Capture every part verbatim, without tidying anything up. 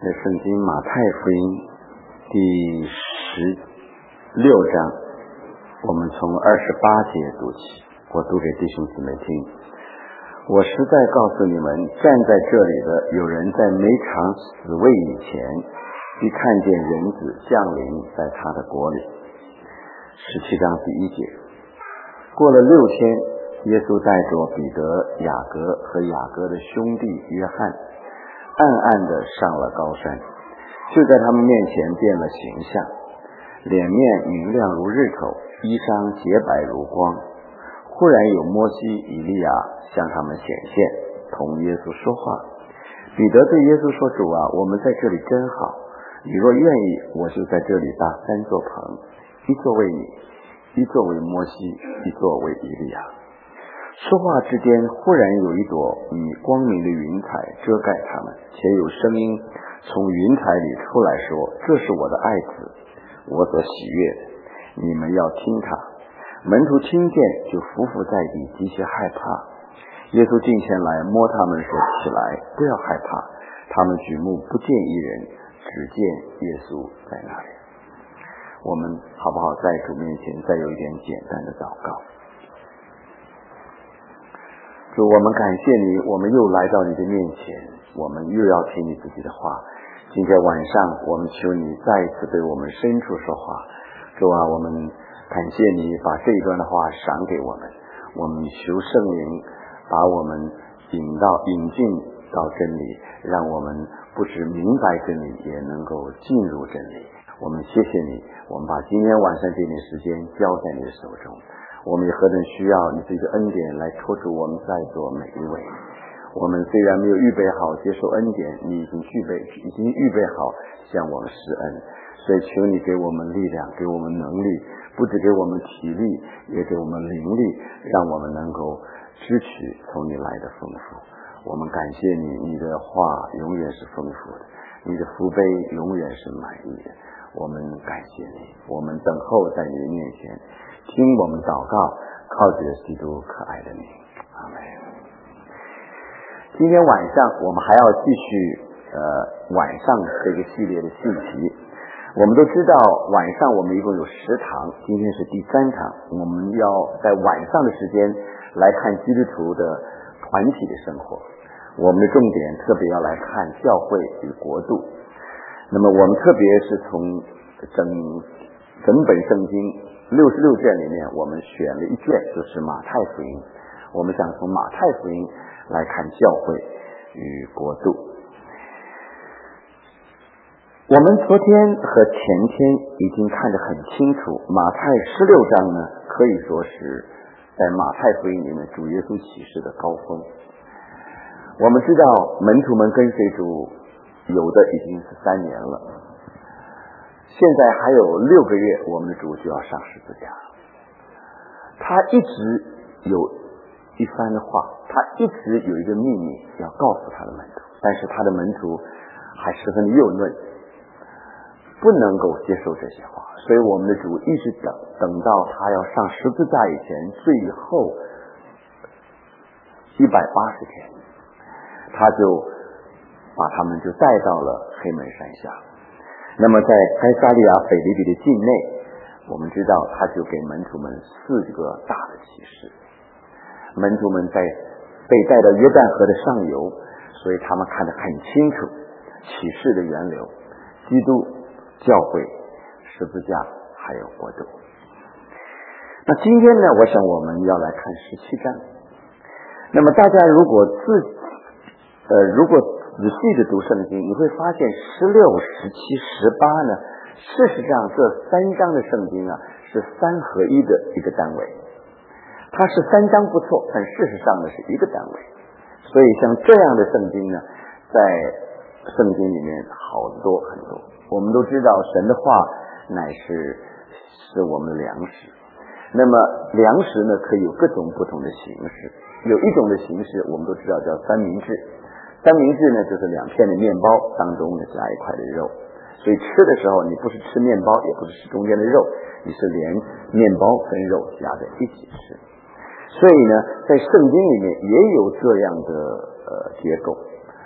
在圣经马太福音第十六章，我们从二十八节读起，我读给弟兄姊妹听。我实在告诉你们，站在这里的有人在没尝死味以前，必看见人子降临在他的国里。十七章第一节。过了六天，耶稣带着彼得、雅各和雅各的兄弟约翰，暗暗地上了高山，就在他们面前变了形象，脸面明亮如日头，衣裳洁白如光。忽然有摩西、以利亚向他们显现，同耶稣说话。彼得对耶稣说：主啊，我们在这里真好，你若愿意，我就在这里搭三座棚，一座为你，一座为摩西，一座为以利亚。说话之间，忽然有一朵以光明的云彩遮盖他们，且有声音从云彩里出来说：这是我的爱子，我所喜悦的，你们要听他。门徒听见，就伏伏在地，极其害怕。耶稣近前来摸他们说：起来，不要害怕。他们举目不见一人，只见耶稣在那里。我们好不好在主面前再有一点简单的祷告？主，我们感谢你，我们又来到你的面前，我们又要听你自己的话。今天晚上，我们求你再一次对我们深处说话。主啊，我们感谢你把这一段的话赏给我们，我们求圣灵把我们引到引进到真理，让我们不只明白真理，也能够进入真理。我们谢谢你，我们把今天晚上这点时间交在你的手中，我们也何等需要你这个恩典来托住我们在座每一位。我们虽然没有预备好接受恩典，你已经具备已经预备好向我们施恩，所以求你给我们力量，给我们能力，不只给我们体力，也给我们灵力，让我们能够支取从你来的丰富。我们感谢你，你的话永远是丰富的，你的福杯永远是满意的。我们感谢你，我们等候在你的面前，听我们祷告，靠着基督可爱的名，阿们。今天晚上我们还要继续呃晚上这个系列的信息。我们都知道晚上我们一共有十堂，今天是第三场，我们要在晚上的时间来看基督徒的团体的生活。我们的重点特别要来看教会与国度。那么我们特别是从整整本圣经六十六卷里面，我们选了一卷，就是马太福音。我们想从马太福音来看教会与国度。我们昨天和前天已经看得很清楚，马太十六章呢，可以说是在马太福音里面主耶稣启示的高峰。我们知道门徒们跟随主有的已经是三年了，现在还有六个月，我们的主就要上十字架。他一直有一番的话，他一直有一个秘密要告诉他的门徒，但是他的门徒还十分的幼嫩，不能够接受这些话，所以我们的主一直等等到他要上十字架以前最后一百八十天，他就把他们就带到了黑门山下。那么在该撒利亚腓立比的境内，我们知道他就给门徒们四个大的启示。门徒们在被带到约旦河的上游，所以他们看得很清楚启示的源流，基督、教会、十字架还有国度。那今天呢，我想我们要来看十七章。那么大家如果自呃如果仔细的读圣经，你会发现十六、十七、十八呢，事实上这三章的圣经啊是三合一的一个单位。它是三章不错，但事实上呢是一个单位。所以像这样的圣经呢，在圣经里面好多很多。我们都知道神的话乃是是我们的粮食。那么粮食呢可以有各种不同的形式，有一种的形式我们都知道叫三明治。三明治呢就是两片的面包当中呢加一块的肉，所以吃的时候你不是吃面包，也不是吃中间的肉，你是连面包跟肉加在一起吃。所以呢在圣经里面也有这样的呃结构。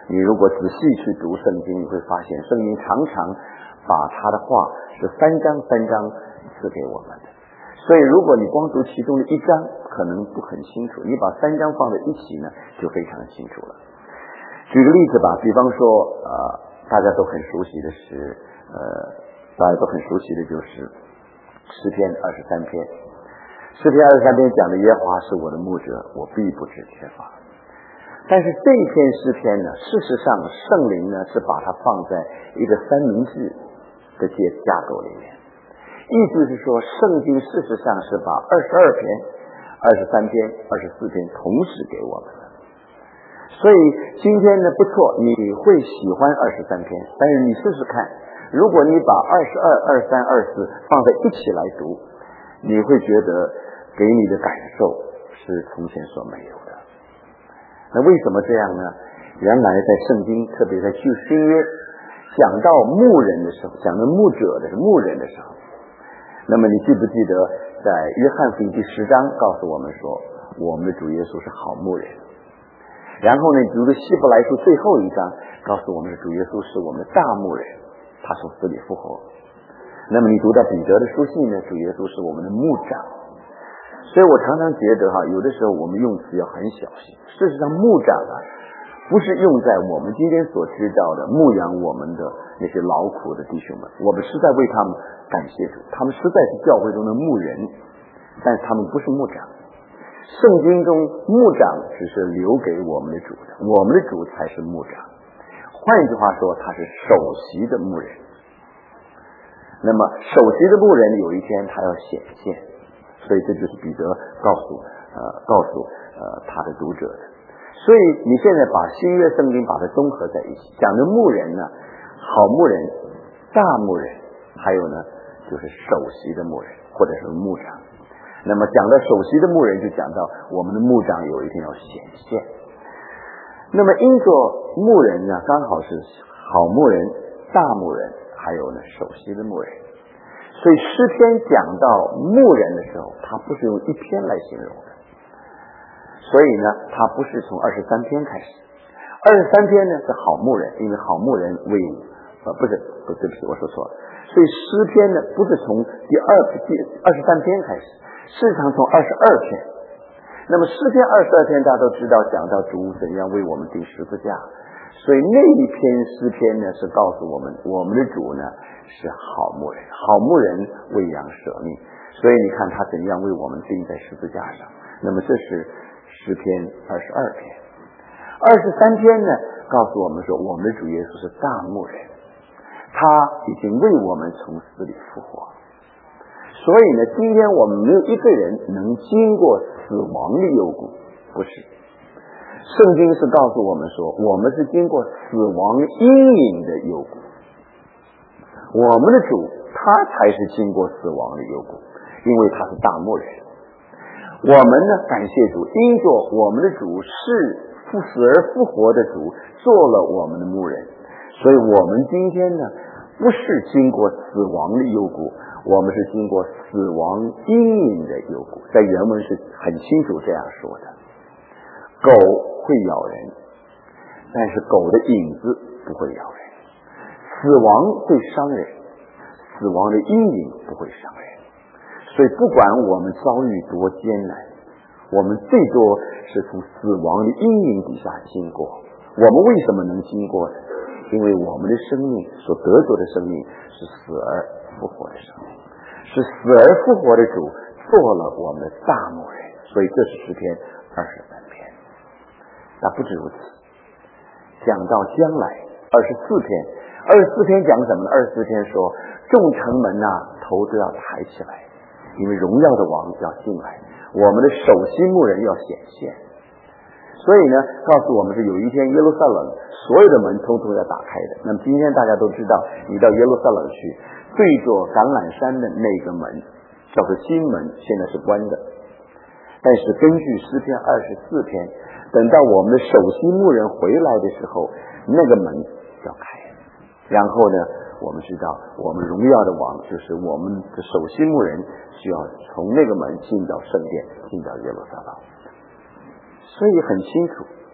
你如果仔细去读圣经，你会发现圣经常常把他的话是三章三章赐给我们的。所以如果你光读其中的一章可能不很清楚，你把三章放在一起呢就非常清楚了。举个例子吧，比方说呃，大家都很熟悉的是呃，大家都很熟悉的就是诗篇二十三篇。诗篇二十三篇讲的耶和华是我的牧者，我必不致缺乏。但是这一篇诗篇呢，事实上圣灵呢是把它放在一个三明治的架构里面，意思是说圣经事实上是把二十二篇、二十三篇、二十四篇同时给我们的。所以今天呢不错，你会喜欢二十三篇，但是你试试看，如果你把二十二、二十三、二十四放在一起来读，你会觉得给你的感受是从前所没有的。那为什么这样呢？原来在圣经，特别在旧新约讲到牧人的时候，讲到牧者的牧人的时候，那么你记不记得在约翰福音第十章告诉我们说，我们的主耶稣是好牧人。然后呢，读的希伯来书最后一章告诉我们的主耶稣是我们的大牧人，他从死里复活。那么你读到彼得的书信呢，主耶稣是我们的牧长。所以我常常觉得哈，有的时候我们用词要很小心。事实上牧长啊不是用在我们今天所知道的牧养我们的那些劳苦的弟兄们，我们实在为他们感谢主，他们实在是教会中的牧人，但是他们不是牧长。圣经中牧长只是留给我们的主的，我们的主才是牧长。换句话说，他是首席的牧人。那么首席的牧人有一天他要显现，所以这就是彼得告诉呃告诉呃他的读者的。所以你现在把新约圣经把它综合在一起，讲的牧人呢，好牧人、大牧人，还有呢就是首席的牧人或者是牧长。那么讲到首席的牧人，就讲到我们的牧长有一天要显现。那么因着牧人呢，刚好是好牧人、大牧人，还有呢首席的牧人。所以诗篇讲到牧人的时候，他不是用一篇来形容的。所以呢，他不是从二十三篇开始，二十三篇呢是好牧人，因为好牧人为呃不是不对不起，我说错了。所以诗篇呢不是从第二第二十三篇开始，事实上从二十二篇。那么诗篇二十二篇大家都知道讲到主怎样为我们钉十字架，所以那一篇诗篇呢是告诉我们，我们的主呢是好牧人，好牧人为羊舍命，所以你看他怎样为我们钉在十字架上。那么这是诗篇二十二篇。二十三篇呢告诉我们说，我们的主耶稣是大牧人，他已经为我们从死里复活。所以呢，今天我们没有一个人能经过死亡的幽谷，不是。圣经是告诉我们说，我们是经过死亡阴影的幽谷。我们的主他才是经过死亡的幽谷，因为他是大牧人。我们呢，感谢主，因着我们的主是复死而复活的主，做了我们的牧人，所以我们今天呢，不是经过死亡的幽谷，我们是经过死亡阴影的幽谷。在原文是很清楚这样说的。狗会咬人，但是狗的影子不会咬人。死亡会伤人，死亡的阴影不会伤人。所以不管我们遭遇多艰难，我们最多是从死亡的阴影底下经过。我们为什么能经过呢？因为我们的生命所得着的生命是死而复活的生命，是死而复活的主做了我们的大牧人。所以这是诗篇二十三篇。那不止如此，讲到将来二十四篇，二十四篇讲什么呢？二十四篇说众城门啊，头都要抬起来，因为荣耀的王要进来，我们的首席牧人要显现。所以呢，告诉我们是有一天耶路撒冷所有的门通通要打开的。那么今天大家都知道，你到耶路撒冷去，对着橄榄山的那个门叫做新门，现在是关的。但是根据诗篇二十四篇，等到我们的首席牧人回来的时候，那个门要开。然后呢，我们知道我们荣耀的王就是我们的首席牧人，需要从那个门进到圣殿，进到耶路撒冷。所以很清楚，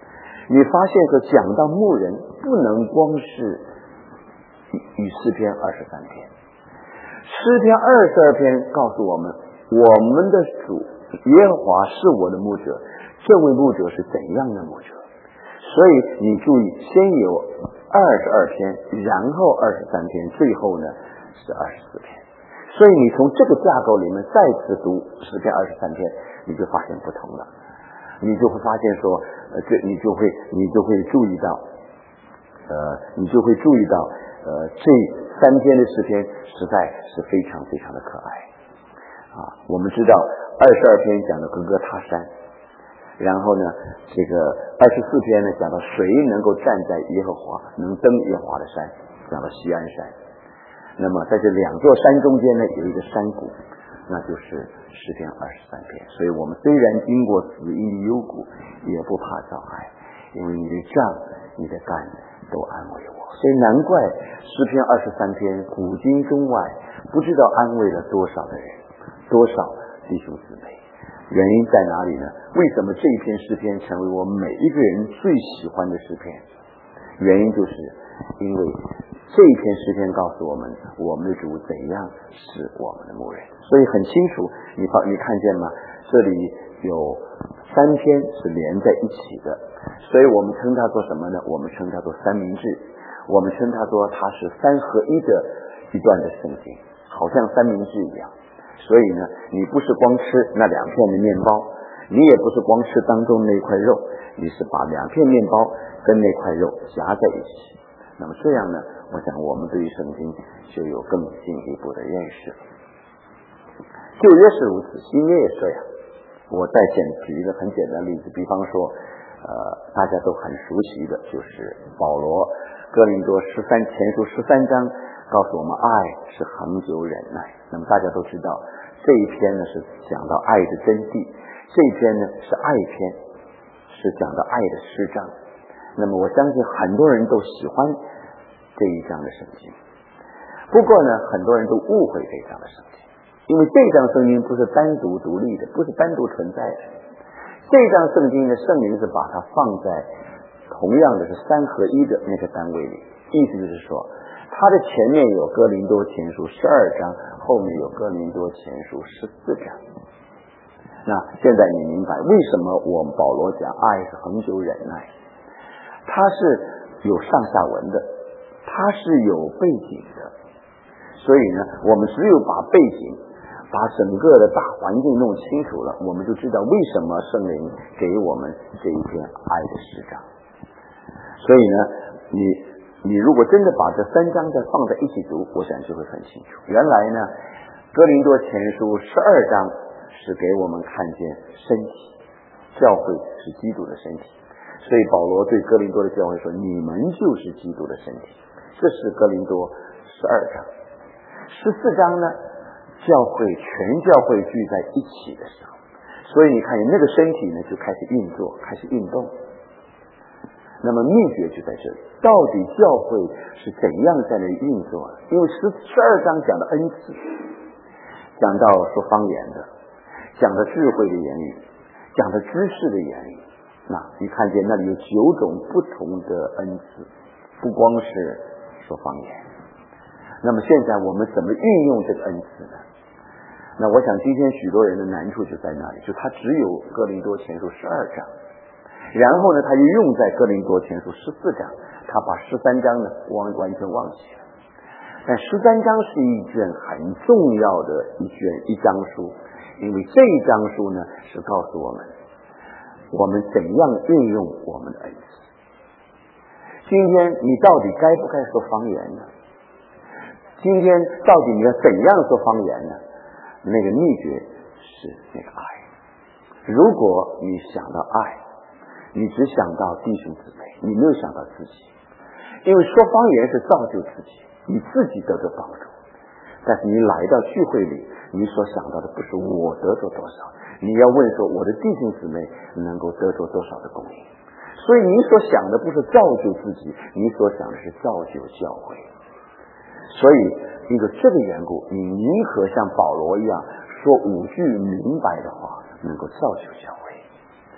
你发现说讲到牧人不能光是与诗篇二十三篇，诗篇二十二篇告诉我们，我们的主耶和华是我的牧者，这位牧者是怎样的牧者。所以你注意，先有二十二篇，然后二十三篇，最后呢是二十四篇。所以你从这个架构里面再次读诗篇二十三篇，你就发现不同了。你就会发现说，呃，这你就会你就会注意到，呃，你就会注意到，呃，这三篇的诗篇实在是非常非常的可爱啊。我们知道二十二篇讲的哥哥他山，然后呢，这个二十四篇呢讲到谁能够站在耶和华，能登耶和华的山，讲到锡安山。那么在这两座山中间呢，有一个山谷，那就是诗篇二十三篇。所以我们虽然经过死荫的幽谷，也不怕遭害，因为你的杖你的竿都安慰我。所以难怪诗篇二十三篇古今中外不知道安慰了多少的人，多少弟兄姊妹。原因在哪里呢？为什么这一篇诗篇成为我们每一个人最喜欢的诗篇？原因就是因为这一篇诗篇告诉我们，我们的主怎样是我们的牧人。所以很清楚，你发你看见吗？这里有三篇是连在一起的，所以我们称它做什么呢？我们称它做三明治，我们称它做它是三合一的一段的圣经，好像三明治一样。所以呢，你不是光吃那两片的面包，你也不是光吃当中那块肉，你是把两片面包跟那块肉夹在一起。那么这样呢，我想我们对于圣经就有更进一步的认识。旧约是如此，新约也这样。我再简举一个很简单的例子，比方说，呃，大家都很熟悉的就是保罗哥林多十三前书十三章告诉我们，爱是恒久忍耐。那么大家都知道，这一篇呢是讲到爱的真谛，这一篇呢是爱篇，是讲到爱的诗章。那么我相信很多人都喜欢这一章的圣经，不过呢，很多人都误会这一章的圣经，因为这一章圣经不是单独独立的，不是单独存在的。这一章圣经的圣灵是把它放在同样的是三合一的那个单位里，意思就是说，它的前面有哥林多前书十二章，后面有哥林多前书十四章。那现在你明白为什么我们保罗讲爱是恒久忍耐？它是有上下文的，它是有背景的。所以呢，我们只有把背景把整个的大环境弄清楚了，我们就知道为什么圣灵给我们这一篇爱的诗章。所以呢，你你如果真的把这三章再放在一起读，我想就会很清楚。原来呢，哥林多前书十二章是给我们看见身体，教会是基督的身体。所以保罗对哥林多的教会说，你们就是基督的身体。这是哥林多十二章。十四章呢，教会全教会聚在一起的时候，所以你看那个身体呢就开始运作，开始运动。那么秘诀就在这里，到底教会是怎样在那里运作的？因为十十二章讲的恩赐，讲到说方言的，讲的智慧的言语，讲的知识的言语。那你看见那里有九种不同的恩赐，不光是说方言。那么现在我们怎么运用这个恩赐呢？那我想今天许多人的难处就在那里，就他只有哥林多前书十二章，然后呢他又用在哥林多前书十四章，他把十三章呢完完全忘记了。但十三章是一卷很重要的一卷一章书，因为这一章书呢是告诉我们我们怎样运用我们的恩赐。今天你到底该不该说方言呢？今天到底你要怎样说方言呢？那个秘诀是那个爱。如果你想到爱，你只想到弟兄姊妹，你没有想到自己。因为说方言是造就自己，你自己得到帮助。但是你来到聚会里，你所想到的不是我得着多少，你要问说我的弟兄姊妹能够得着多少的供应。所以你所想的不是造就自己，你所想的是造就教会。所以因为这个缘故，你宁可像保罗一样说五句明白的话，能够造就教会。所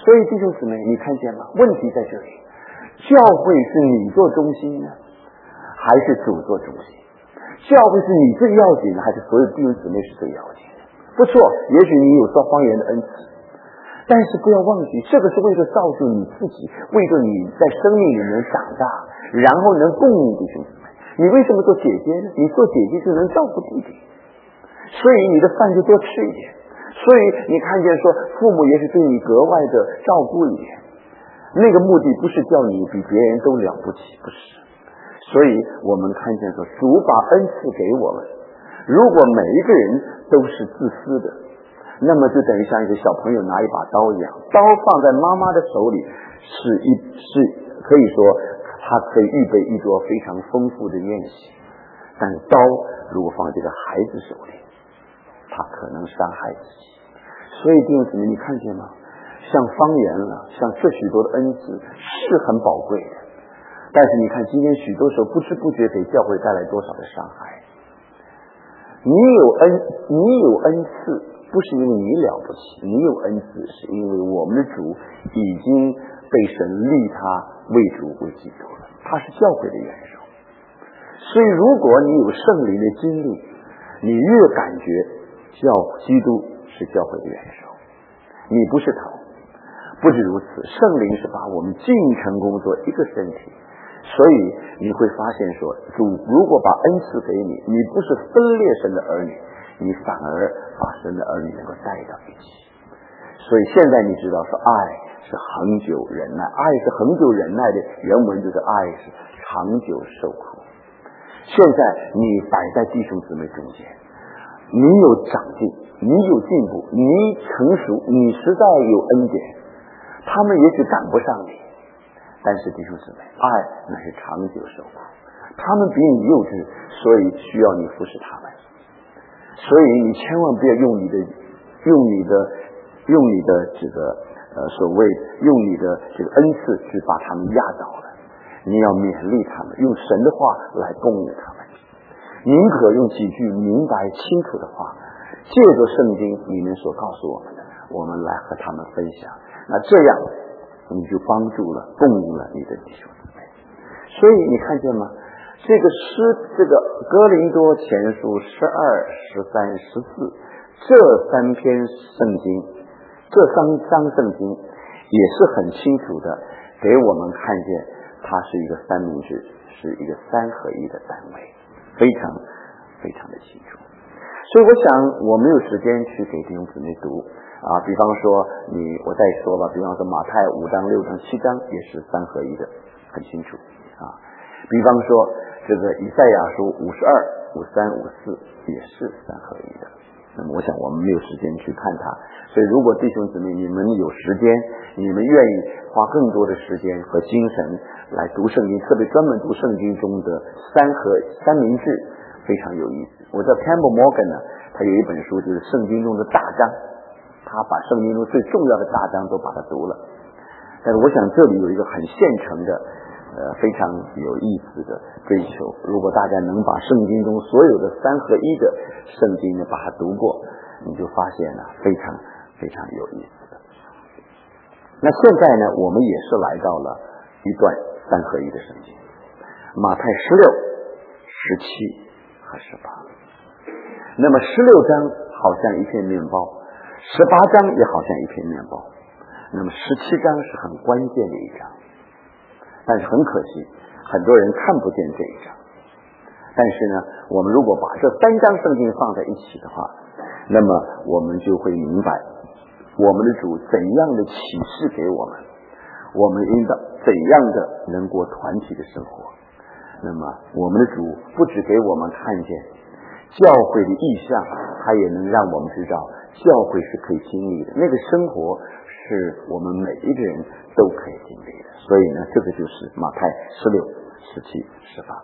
所以弟兄姊妹，你看见吗？问题在这里，教会是你做中心呢，还是主做中心？教会是你最要紧的，还是所有弟兄姊妹是最要紧的？不错，也许你有说方言的恩赐，但是不要忘记，这个是为了造就你自己，为了你在生命里能长大，然后能供应弟兄姊妹。你为什么做姐姐呢？你做姐姐就能照顾弟弟，所以你的饭就多吃一点。所以你看见说，父母也是对你格外的照顾一点。那个目的不是叫你比别人都了不起，不是。所以我们看见说，主把恩赐给我们，如果每一个人都是自私的，那么就等于像一个小朋友拿一把刀一样，刀放在妈妈的手里，是一是可以说他可以预备一桌非常丰富的宴席，但是刀如果放在这个孩子手里，他可能伤害自己。所以弟兄姊妹，你看见吗？像方言了，像这许多的恩赐是很宝贵的，但是你看今天许多时候不知不觉给教会带来多少的伤害。你有恩你有恩赐不是因为你了不起，你有恩赐是因为我们的主已经被神立他为主为基督了，他是教会的元首。所以如果你有圣灵的经历，你越感觉教基督是教会的元首，你不是头。不止如此，圣灵是把我们进成工作一个身体，所以你会发现说，主如果把恩赐给你，你不是分裂神的儿女，你反而把神的儿女能够带到一起。所以现在你知道说，爱是恒久忍耐，爱是恒久忍耐的原文就是爱是长久受苦。现在你摆在弟兄姊妹中间，你有长进，你有进步，你成熟，你实在有恩典，他们也许赶不上你，但是弟兄姊妹，爱那是长久受苦，他们比你幼稚，所以需要你服侍他们。所以你千万不要用你的用你的用你的这个呃所谓用你的这个恩赐去把他们压倒了，你要勉励他们，用神的话来供应他们，宁可用几句明白清楚的话，借着圣经里面所告诉我们的，我们来和他们分享。那这样你就帮助了供应了你的弟兄姊妹。所以你看见吗？这个诗这个哥林多前书十二十三十四这三篇圣经，这三章圣经也是很清楚的给我们看见它是一个三明治，是一个三合一的单位，非常非常的清楚。所以我想我没有时间去给弟兄姊妹读啊，比方说你我再说吧，比方说马太五章六章七章也是三合一的，很清楚啊。比方说这个以赛亚书五十二五三五四也是三合一的。那么我想我们没有时间去看它，所以如果弟兄姊妹你们有时间，你们愿意花更多的时间和精神来读圣经，特别专门读圣经中的三合三明治，非常有意思。我知道 Campbell Morgan 呢，他有一本书就是圣经中的大章，他把圣经中最重要的大章都把它读了。但是我想这里有一个很现成的呃非常有意思的追求，如果大家能把圣经中所有的三合一的圣经呢把它读过，你就发现呢非常非常有意思的。那现在呢我们也是来到了一段三合一的圣经，马太十六十七和十八。那么十六章好像一片面包，十八章也好像一片面包，那么十七章是很关键的一章，但是很可惜很多人看不见这一章。但是呢我们如果把这三章圣经放在一起的话，那么我们就会明白我们的主怎样的启示给我们，我们应当怎样的能过团体的生活。那么我们的主不只给我们看见教会的意象，他也能让我们知道教会是可以经历的，那个生活是我们每一个人都可以经历的。所以呢这个就是马太十六十七十八。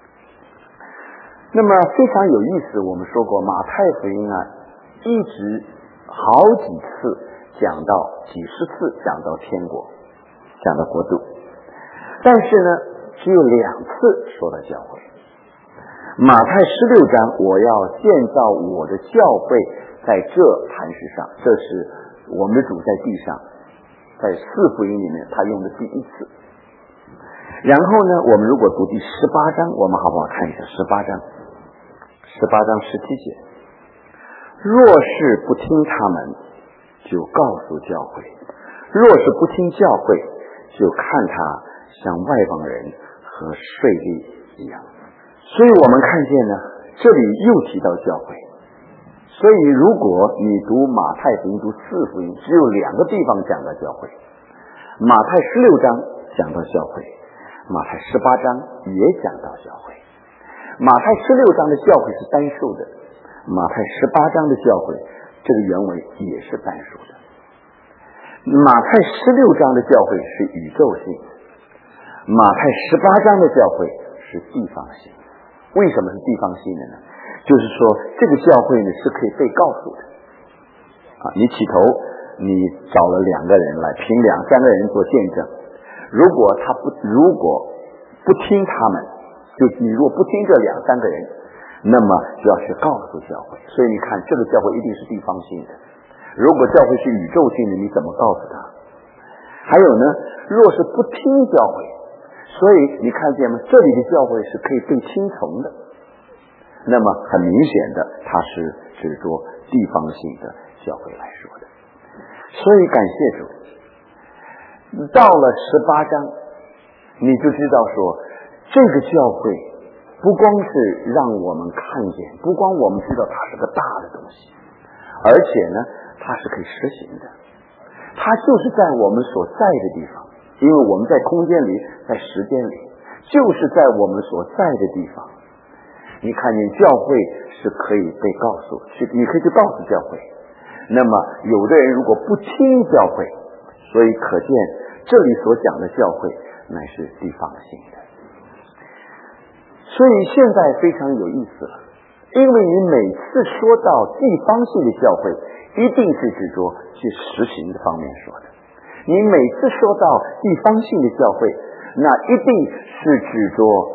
那么非常有意思，我们说过马太福音啊一直好几次讲到几十次讲到天国，讲到国度，但是呢只有两次说到教会。马太十六章，我要建造我的教会在这磐石上，这是我们的主在地上在四福音里面他用的第一次。然后呢，我们如果读第十八章，我们好不好看一下十八章？十八章十七节，若是不听他们，就告诉教会；若是不听教会，就看他像外邦人和税吏一样。所以我们看见呢，这里又提到教会。所以如果你读马太福音读四福音，只有两个地方讲到教会，马太十六章讲到教会，马太十八章也讲到教会。马太十六章的教会是单数的，马太十八章的教会这个原文也是单数的。马太十六章的教会是宇宙性的，马太十八章的教会是地方性。为什么是地方性的呢？就是说这个教会呢是可以被告诉的啊，你起头你找了两个人来，凭两三个人做见证，如果他不如果不听他们，就你如果不听这两三个人，那么就要去告诉教会。所以你看这个教会一定是地方性的。如果教会是宇宙性的，你怎么告诉他？还有呢，若是不听教会，所以你看见吗？这里的教会是可以被听从的。那么很明显的，它是指着地方性的教会来说的。所以感谢主，到了十八章，你就知道说，这个教会不光是让我们看见，不光我们知道它是个大的东西，而且呢，它是可以实行的。它就是在我们所在的地方，因为我们在空间里，在时间里，就是在我们所在的地方。你看见教会是可以被告诉，去你可以去告诉教会。那么有的人如果不听教会，所以可见这里所讲的教会乃是地方性的。所以现在非常有意思了，因为你每次说到地方性的教会，一定是指着去实行的方面说的。你每次说到地方性的教会，那一定是指着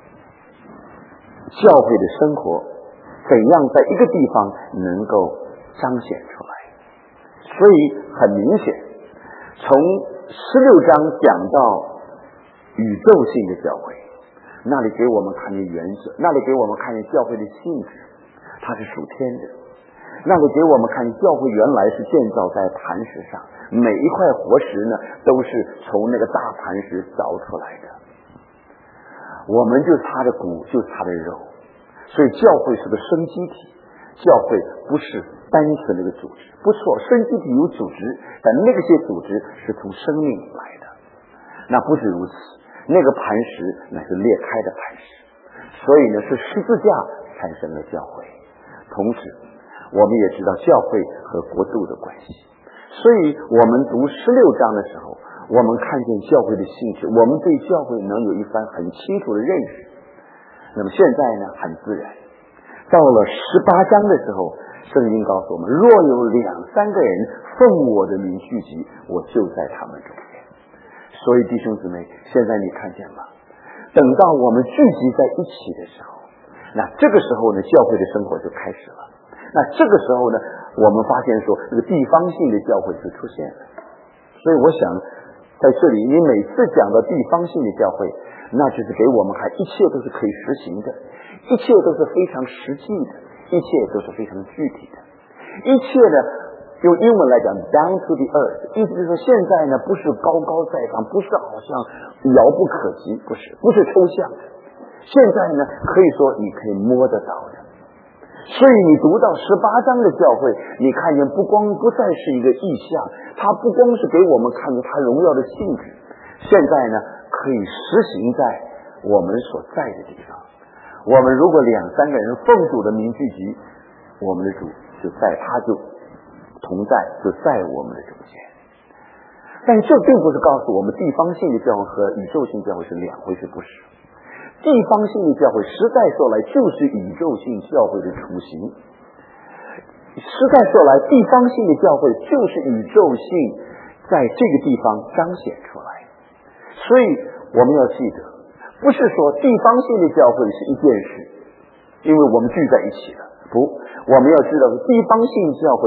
教会的生活怎样在一个地方能够彰显出来。所以很明显，从十六章讲到宇宙性的教会，那里给我们看见原则，那里给我们看见教会的性质，它是属天的。那里给我们看见教会原来是建造在磐石上，每一块活石呢都是从那个大磐石凿出来的，我们就是它的骨，就是它的肉。所以教会是个生机体，教会不是单纯的一个组织。不错，生机体有组织，但那个些组织是从生命来的。那不是如此，那个磐石乃是裂开的磐石，所以呢是十字架产生了教会。同时我们也知道教会和国度的关系，所以我们读十六章的时候，我们看见教会的性质，我们对教会能有一番很清楚的认识。那么现在呢很自然，到了十八章的时候，圣经告诉我们，若有两三个人奉我的名聚集，我就在他们中间。所以弟兄姊妹，现在你看见吧，等到我们聚集在一起的时候，那这个时候呢教会的生活就开始了。那这个时候呢，我们发现说这个地方性的教会就出现了。所以我想在这里，你每次讲到地方性的教会，那就是给我们看一切都是可以实行的，一切都是非常实际的，一切都是非常具体的。一切呢用英文来讲 down to the earth， 意思就是说现在呢不是高高在上，不是好像遥不可及，不是不是抽象的，现在呢可以说你可以摸得到的。所以你读到十八章的教会，你看见不光不再是一个意象，它不光是给我们看见它荣耀的性质，现在呢可以实行在我们所在的地方。我们如果两三个人奉主的名聚集，我们的主就在，他就同在，就在我们的中间。但这并不是告诉我们地方性的教会和宇宙性教会是两回事，不是。地方性的教会实在说来就是宇宙性教会的雏形，实在说来地方性的教会就是宇宙性在这个地方彰显出来。所以我们要记得，不是说地方性的教会是一件事，因为我们聚在一起了，不，我们要知道地方性教会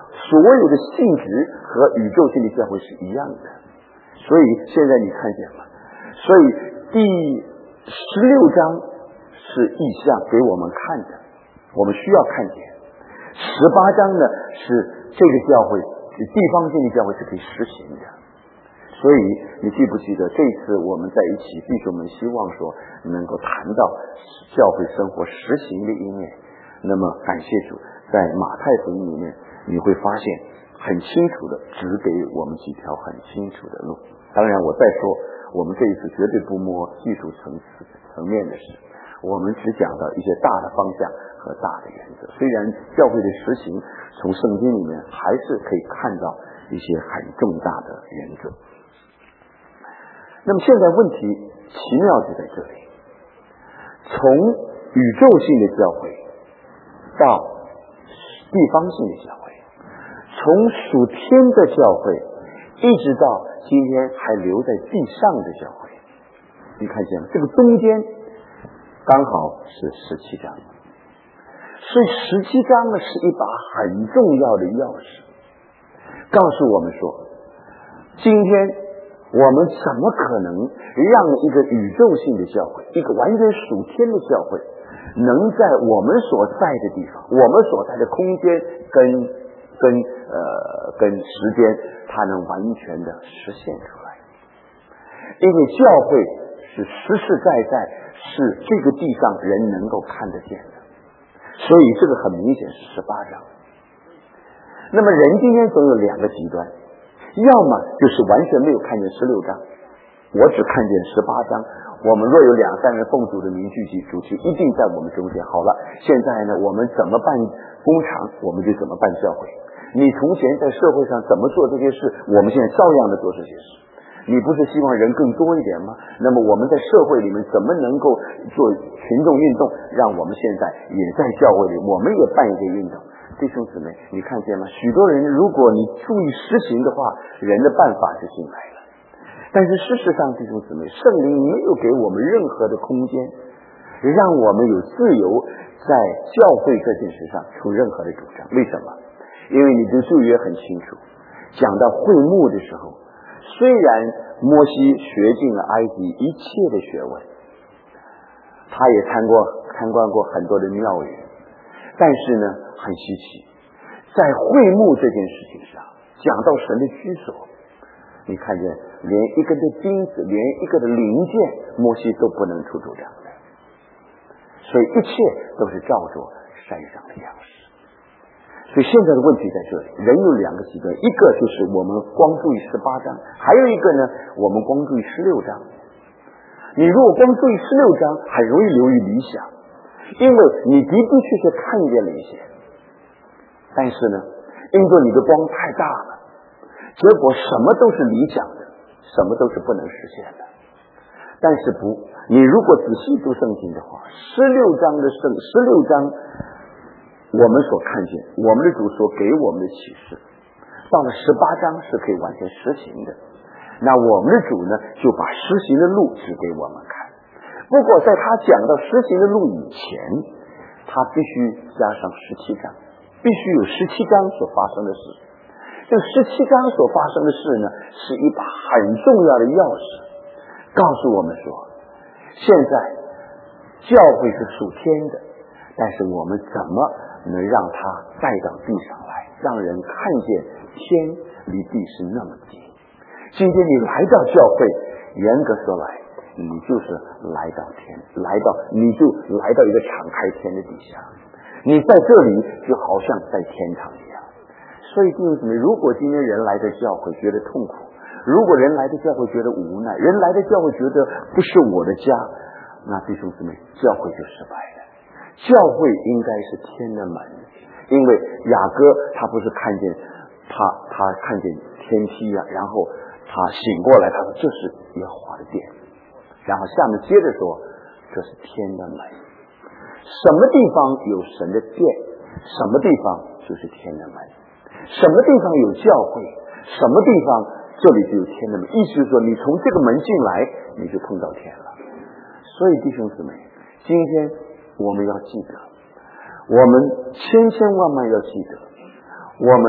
所有的性质和宇宙性的教会是一样的。所以现在你看见吗？所以第十六章是意象给我们看的，我们需要看见。十八章呢是这个教会，地方性的教会是可以实行的。所以你记不记得这次我们在一起，弟兄们希望说能够谈到教会生活实行的一面。那么感谢主，在马太福音里面你会发现很清楚的指给我们几条很清楚的路。当然我再说，我们这一次绝对不摸技术层次层面的事，我们只讲到一些大的方向和大的原则。虽然教会的实行从圣经里面还是可以看到一些很重大的原则。那么现在问题奇妙就在这里，从宇宙性的教会到地方性的教会，从属天的教会一直到今天还留在地上的教会，你看见吗？这个中间刚好是十七章，所以十七章呢是一把很重要的钥匙，告诉我们说，今天我们怎么可能让一个宇宙性的教会，一个完全属天的教会，能在我们所在的地方，我们所在的空间跟跟呃跟时间，它能完全的实现出来？因为教会是实实在在是这个地上人能够看得见的，所以这个很明显是十八章。那么人今天总有两个极端，要么就是完全没有看见十六章，我只看见十八章。我们若有两三人奉主的名聚集，主题一定在我们中间。好了，现在呢，我们怎么办工厂，我们就怎么办教会。你从前在社会上怎么做这些事，我们现在照样的做这些事。你不是希望人更多一点吗？那么我们在社会里面怎么能够做群众运动，让我们现在也在教会里，我们也办一个运动。弟兄姊妹，你看见吗？许多人如果你注意实行的话，人的办法就进来了。但是事实上，弟兄姊妹，圣灵没有给我们任何的空间，让我们有自由在教会这件事上出任何的主张。为什么？因为你对旧约很清楚，讲到会幕的时候，虽然摩西学尽了埃及一切的学问，他也参过参观过很多的庙宇，但是呢，很稀奇，在会幕这件事情上，讲到神的居所，你看见连一个的钉子，连一个的零件，摩西都不能出主张的，所以一切都是照着山上的样式。所以现在的问题在这里，人有两个极端，一个就是我们光注意十八章，还有一个呢，我们光注意十六章。你如果光注意十六章，很容易流于理想，因为你的的确确看见了一些，但是呢，因为你的光太大了，结果什么都是理想的，什么都是不能实现的。但是不，你如果仔细读圣经的话，十六章的圣十六章我们所看见，我们的主所给我们的启示，到了十八章是可以完全实行的。那我们的主呢，就把实行的路指给我们看。不过在他讲到实行的路以前，他必须加上十七章，必须有十七章所发生的事。这十七章所发生的事呢，是一把很重要的钥匙，告诉我们说，现在教会是属天的，但是我们怎么能让它带到地上来，让人看见天离地是那么近。今天你来到教会，严格说来，你就是来到天，来到你就来到一个敞开天的底下，你在这里就好像在天堂一样。所以弟兄姊妹，如果今天人来到教会觉得痛苦，如果人来到教会觉得无奈，人来到教会觉得不是我的家，那弟兄姊妹，教会就失败了。教会应该是天的门，因为雅各他不是看见他他看见天梯啊，然后他醒过来，他说这是耶和华的殿，然后下面接着说这是天的门。什么地方有神的殿，什么地方就是天的门。什么地方有教会，什么地方这里就有天的门。意思是说，你从这个门进来，你就碰到天了。所以弟兄姊妹，今天我们要记得，我们千千万万要记得，我们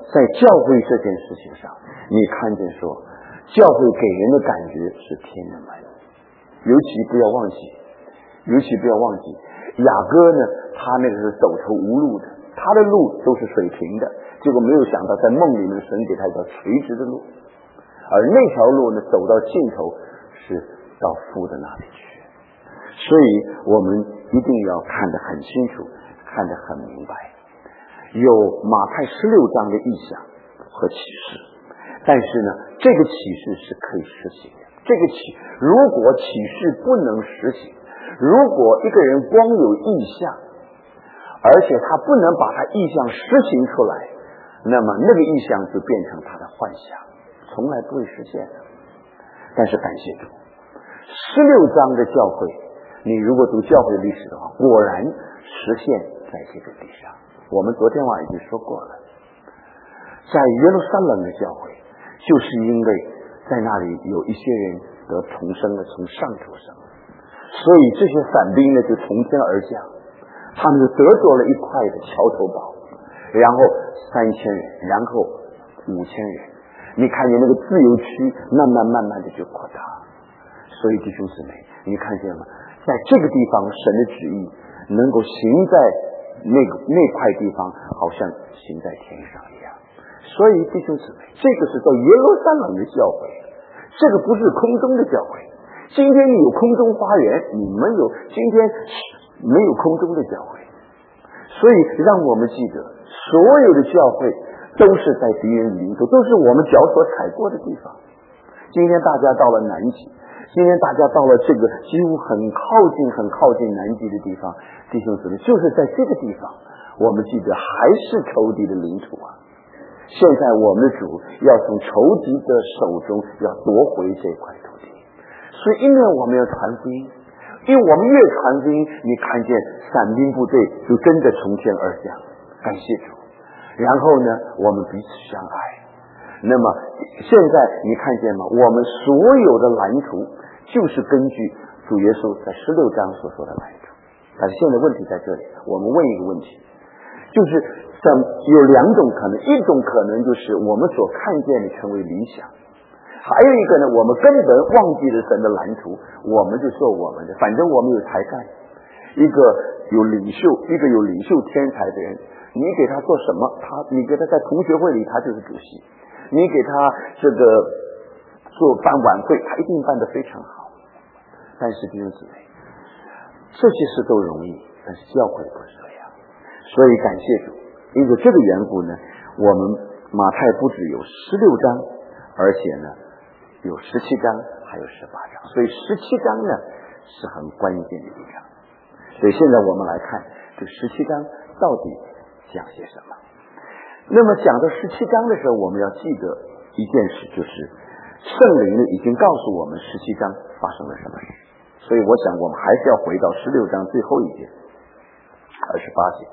在教会这件事情上，你看见说教会给人的感觉是天然门，尤其不要忘记尤其不要忘记雅各呢，他那个是走投无路的，他的路都是水平的，结果没有想到在梦里面神给他一条垂直的路，而那条路呢走到尽头是到父的那里去。所以我们一定要看得很清楚，看得很明白。有马太十六章的意象和启示，但是呢这个启示是可以实行的。这个启如果启示不能实行，如果一个人光有意象，而且他不能把他意象实行出来，那么那个意象就变成他的幻想，从来不会实现的。但是感谢主，十六章的教会，你如果读教会历史的话，果然实现在这个地上。我们昨天晚上已经说过了，在耶路撒冷的教会，就是因为在那里有一些人得重生了，从上出生，所以这些散兵呢就从天而降，他们就得着了一块的桥头堡，然后三千人，然后五千人，你看见那个自由区慢慢慢慢的就扩大。所以弟兄姊妹，你看见吗？在这个地方神的旨意能够行在那个那块地方，好像行在天上一样。所以弟兄姊妹，这个是在耶路撒冷的教会，这个不是空中的教会。今天你有空中花园，你们有今天没有空中的教会。所以让我们记得，所有的教会都是在敌人里头，都是我们脚所踩过的地方。今天大家到了南极，今天大家到了这个几乎很靠近很靠近南极的地方，弟兄姊妹，就是在这个地方，我们记得还是仇敌的领土啊。现在我们的主要从仇敌的手中要夺回这块土地，所以因为我们要传福音，因为我们越传福音，你看见伞兵部队就真的从天而降，感谢主。然后呢，我们彼此相爱。那么现在你看见吗？我们所有的蓝图就是根据主耶稣在十六章所说的蓝图。但是现在问题在这里，我们问一个问题，就是怎有两种可能，一种可能就是我们所看见的成为理想，还有一个呢，我们根本忘记了神的蓝图，我们就做我们的，反正我们有才干。一个有领袖，一个有领袖天才的人，你给他做什么，他你给他在同学会里他就是主席，你给他这个做办晚会，他一定办得非常好。但是弟兄姊妹，这些事都容易，但是教会不是这样。所以感谢主，因为这个缘故呢，我们马太不只有十六章，而且呢有十七章，还有十八章，所以十七章呢是很关键的一章。所以现在我们来看这十七章到底讲些什么。那么讲到十七章的时候，我们要记得一件事，就是圣灵呢已经告诉我们十七章发生了什么事。所以我想我们还是要回到十六章最后一节二十八节，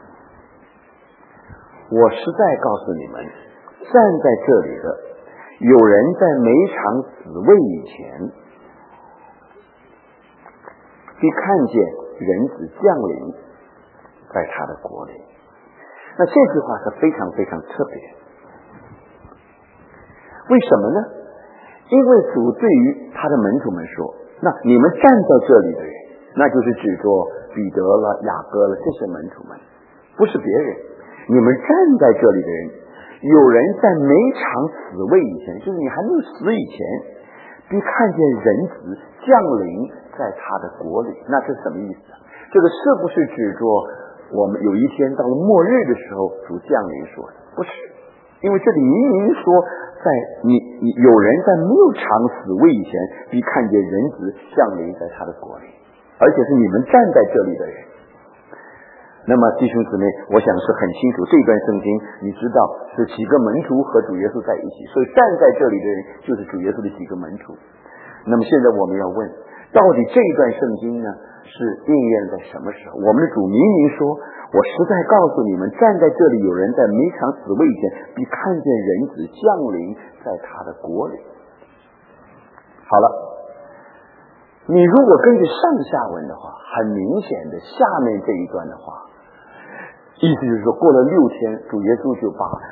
我实在告诉你们，站在这里的有人在每场死位以前必看见人子降临在他的国里。那这句话是非常非常特别，为什么呢？因为主对于他的门徒们说，那你们站在这里的人，那就是指着彼得了、雅各了这些门徒们，不是别人。你们站在这里的人，有人在每场死位以前，就是你还没有死以前，必看见人子降临在他的国里。那这是什么意思？这个是不是指着我们有一天到了末日的时候主降临说的？不是，因为这里明明说在你你有人在没有尝死位以前必看见人子降临在他的国里，而且是你们站在这里的人。那么弟兄姊妹，我想是很清楚，这段圣经你知道是几个门徒和主耶稣在一起，所以站在这里的人就是主耶稣的几个门徒。那么现在我们要问，到底这一段圣经呢是应验在什么时候？我们的主明明说，我实在告诉你们，站在这里有人在每场死位以前必看见人子降临在他的国里。好了，你如果根据上下文的话，很明显的下面这一段的话，意思就是说过了六天，主耶稣就把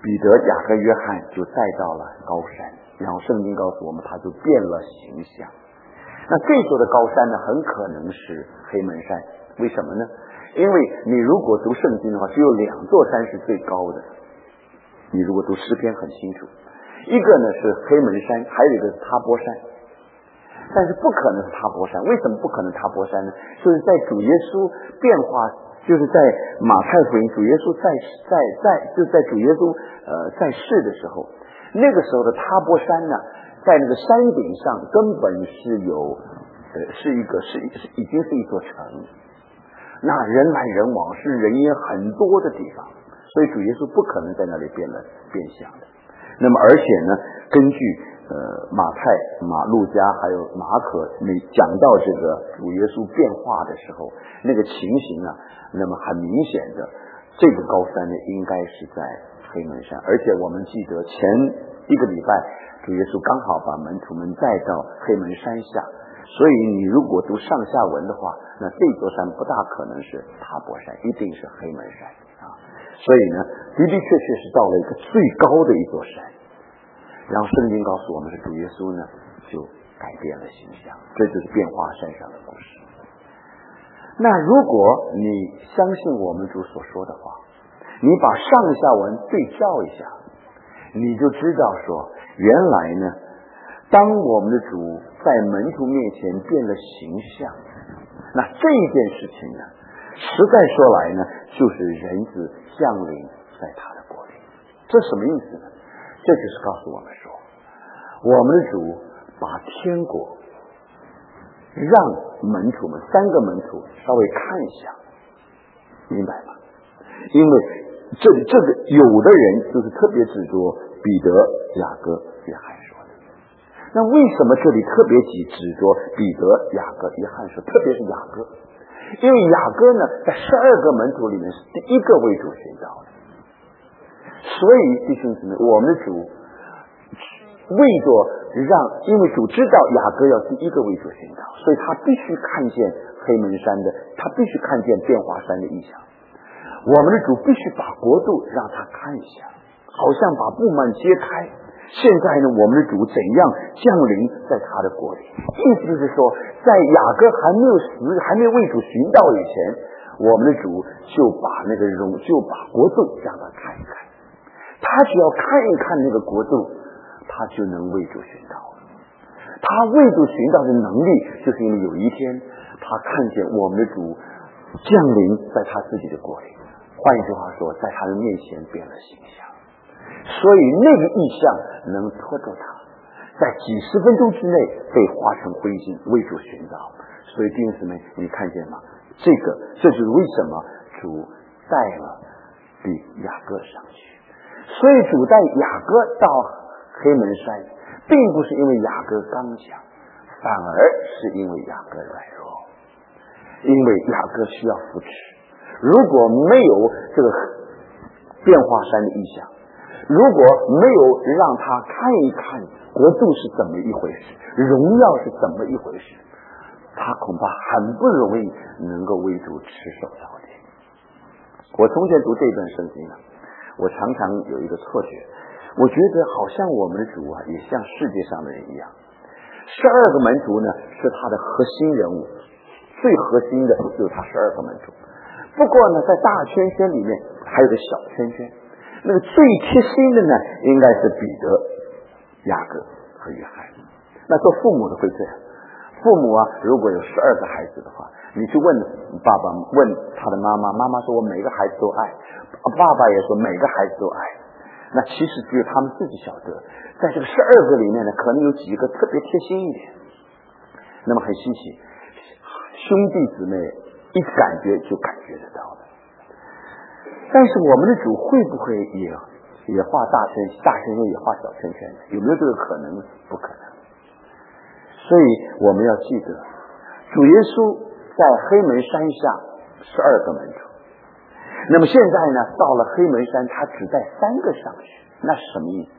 彼得、雅各、约翰就带到了高山，然后圣经告诉我们，他就变了形象。那这座的高山呢，很可能是黑门山。为什么呢？因为你如果读圣经的话，只有两座山是最高的。你如果读诗篇很清楚，一个呢是黑门山，还有一个是塔波山。但是不可能是塔波山，为什么不可能塔波山呢？就是在主耶稣变化，就是在马太福音主耶稣在在在就在主耶稣呃在世的时候，那个时候的塔波山呢，在那个山顶上根本是有呃是一个是是已经是一座城，那人来人往，是人烟很多的地方，所以主耶稣不可能在那里变了变相的。那么而且呢，根据呃马太、马路加还有马可每讲到这个主耶稣变化的时候，那个情形啊，那么很明显的，这个高山呢应该是在黑门山。而且我们记得前一个礼拜主耶稣刚好把门徒们带到黑门山下，所以你如果读上下文的话，那这座山不大可能是塔波山，一定是黑门山啊。所以呢，的的确确是到了一个最高的一座山，然后圣经告诉我们是主耶稣呢就改变了形象，这就是变化山上的故事。那如果你相信我们主所说的话，你把上下文对照一下，你就知道说，原来呢，当我们的主在门徒面前变了形象，那这一件事情呢，实在说来呢，就是人子降临在他的国里。这什么意思呢？这就是告诉我们说，我们的主把天国让门徒们三个门徒稍微看一下，明白吗？因为这这个有的人就是特别执着彼得、雅各、约翰说的。那为什么这里特别指执着彼得、雅各、约翰说，特别是雅各？因为雅各呢，在十二个门徒里面是第一个为主寻找的。所以弟兄姊妹，我们的主为着让，因为主知道雅各要第一个为主寻找，所以他必须看见黑门山的，他必须看见变化山的异象。我们的主必须把国度让他看一下，好像把布幔揭开。现在呢，我们的主怎样降临在他的国里？意思就是说，在雅各还没有死、还没有为主寻到以前，我们的主就把那个荣，就把国度让他看一看。他只要看一看那个国度，他就能为主寻到。他为主寻到的能力，就是因为有一天他看见我们的主降临在他自己的国里。换一句话说，在他的面前变了形象，所以那个意象能拖住他，在几十分钟之内被化成灰烬，为主寻找。所以弟兄姊妹，你看见吗？这个这就是为什么主带了比雅各上去。所以主带雅各到黑门山，并不是因为雅各刚强，反而是因为雅各软弱，因为雅各需要扶持。如果没有这个变化山的意象，如果没有让他看一看国度是怎么一回事，荣耀是怎么一回事，他恐怕很不容易能够为主持守到底。我从前读这段圣经啊，我常常有一个错觉，我觉得好像我们的主啊，也像世界上的人一样，十二个门徒呢是他的核心人物，最核心的就是他十二个门徒。不过呢，在大圈圈里面还有个小圈圈，那个最贴心的呢，应该是彼得、雅各和约翰。那做父母的会这样，父母啊，如果有十二个孩子的话，你去问爸爸，问他的妈妈，妈妈说我每个孩子都爱，爸爸也说每个孩子都爱。那其实只有他们自己晓得，在这个十二个里面呢，可能有几个特别贴心一点。那么很稀奇，兄弟姊妹一感觉就感觉得到的。但是我们的主会不会也也画大圈大圈圈也画小圈圈？有没有这个可能？不可能。所以我们要记得，主耶稣在黑门山下十二个门徒，那么现在呢，到了黑门山，他只带三个上去，那是什么意思？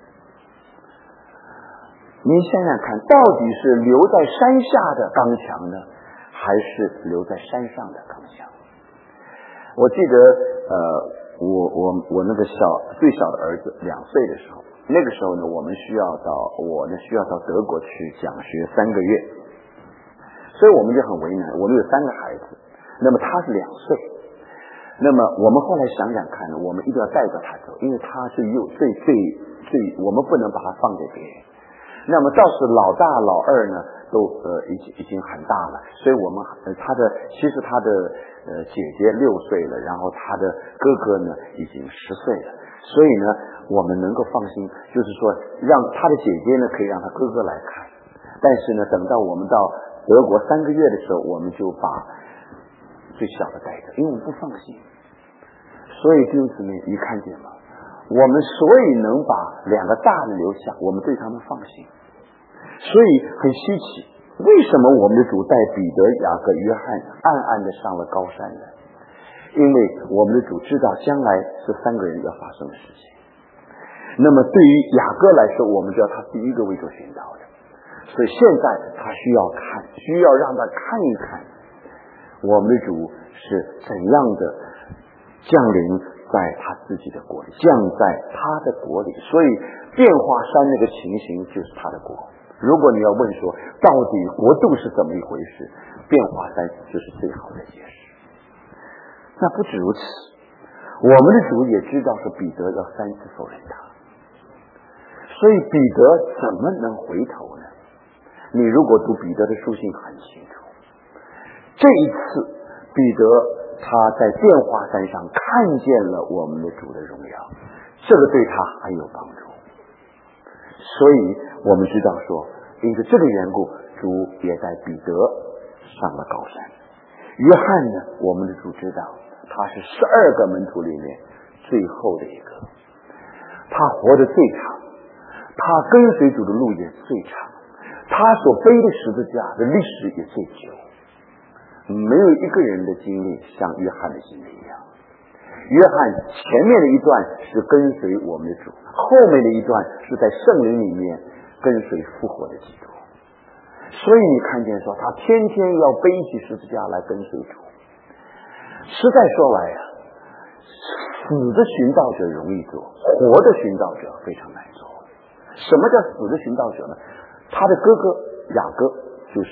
您想想看，到底是留在山下的刚强呢，还是留在山上的刚强？我记得呃我我我那个小最小的儿子两岁的时候，那个时候呢，我们需要到我呢需要到德国去讲学三个月，所以我们就很为难。我们有三个孩子，那么他是两岁，那么我们后来想想看呢，我们一定要带着他走，因为他是幼最最最，我们不能把他放给别人。那么倒是老大老二呢，都呃已经已经很大了，所以我们呃他的其实他的呃姐姐六岁了，然后他的哥哥呢已经十岁了，所以呢我们能够放心，就是说让他的姐姐呢可以让他哥哥来看，但是呢等到我们到德国三个月的时候，我们就把最小的带着，因为我们不放心。所以弟兄姊妹，你看见吗？我们所以能把两个大的留下，我们对他们放心。所以很稀奇，为什么我们的主带彼得、雅各、约翰暗暗的上了高山呢？因为我们的主知道将来这三个人要发生的事情。那么对于雅各来说，我们知道他第一个为主寻道的，所以现在他需要看，需要让他看一看我们的主是怎样的降临在他自己的国里，降在他的国里。所以变化山那个情形就是他的国。如果你要问说到底国度是怎么一回事，变化山就是最好的解释。那不止如此，我们的主也知道是彼得要三次否认他，所以彼得怎么能回头呢？你如果读彼得的书信很清楚，这一次彼得他在变化山上看见了我们的主的荣耀，这个对他很有帮助。所以我们知道说，因着这个缘故，主也在彼得上了高山。约翰呢，我们的主知道他是十二个门徒里面最后的一个，他活得最长，他跟随主的路也最长，他所背的十字架的历史也最久。没有一个人的经历像约翰的经历一样。约翰前面的一段是跟随我们的主，后面的一段是在圣灵里面跟随复活的基督。所以你看见说他天天要背起十字架来跟随主。实在说来啊，死的寻道者容易做，活的寻道者非常难做。什么叫死的寻道者呢？他的哥哥雅各就是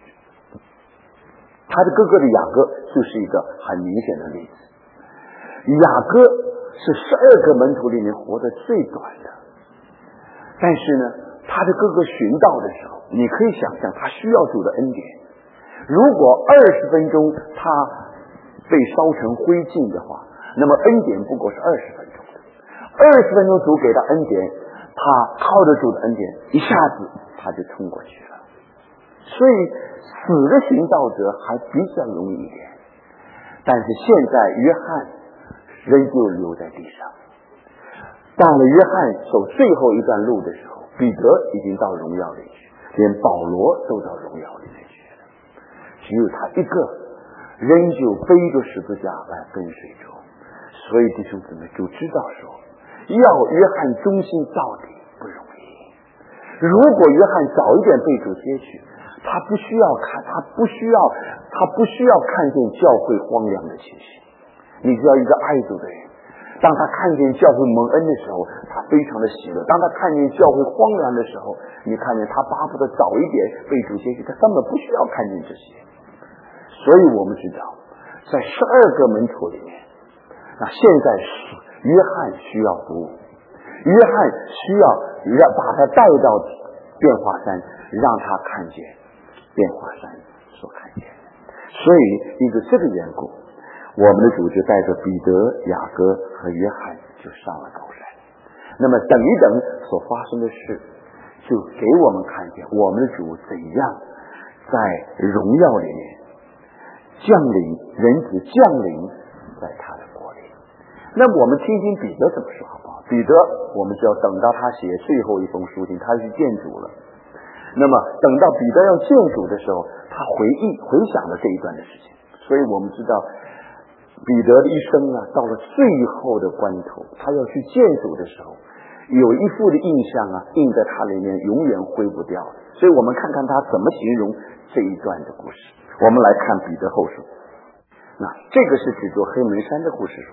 他的哥哥的雅各就是一个很明显的例子。雅各是十二个门徒里面活得最短的，但是呢他的哥哥寻道的时候，你可以想象他需要主的恩典。如果二十分钟他被烧成灰烬的话，那么恩典不过是二十分钟的。二十分钟主给他恩典，他靠着主的恩典，一下子他就冲过去了。所以死的寻道者还比较容易一点，但是现在约翰仍旧留在地上。到了约翰走最后一段路的时候，彼得已经到荣耀里去，连保罗都到荣耀里面去了，只有他一个仍旧背着十字架来跟随主。所以弟兄姊妹，主知道说要约翰忠心到底不容易。如果约翰早一点被主接去，他不需要看，他不需要，他不需要看见教会荒凉的情形。你知道一个爱主的人，当他看见教会蒙恩的时候，他非常的喜乐；当他看见教会荒凉的时候，你看见他巴不得早一点被主接去，他根本不需要看见这些。所以我们知道，在十二个门徒里面，那现在是约翰需要服务，约翰需要让把他带到变化山，让他看见变化山所看见。所以因着这个缘故，我们的主就带着彼得、雅各和约翰就上了高山。那么等一等所发生的事，就给我们看见我们的主怎样在荣耀里面降临，人子降临在他的国里。那么我们听听彼得怎么说好不好？彼得我们就要等到他写最后一封书信，他去见主了。那么等到彼得要见主的时候，他回忆回想了这一段的事情。所以我们知道彼得的一生啊，到了最后的关头，他要去见主的时候，有一幅的印象啊，印在他里面，永远挥不掉的。所以我们看看他怎么形容这一段的故事。我们来看彼得后书，那这个是指着黑门山的故事说的。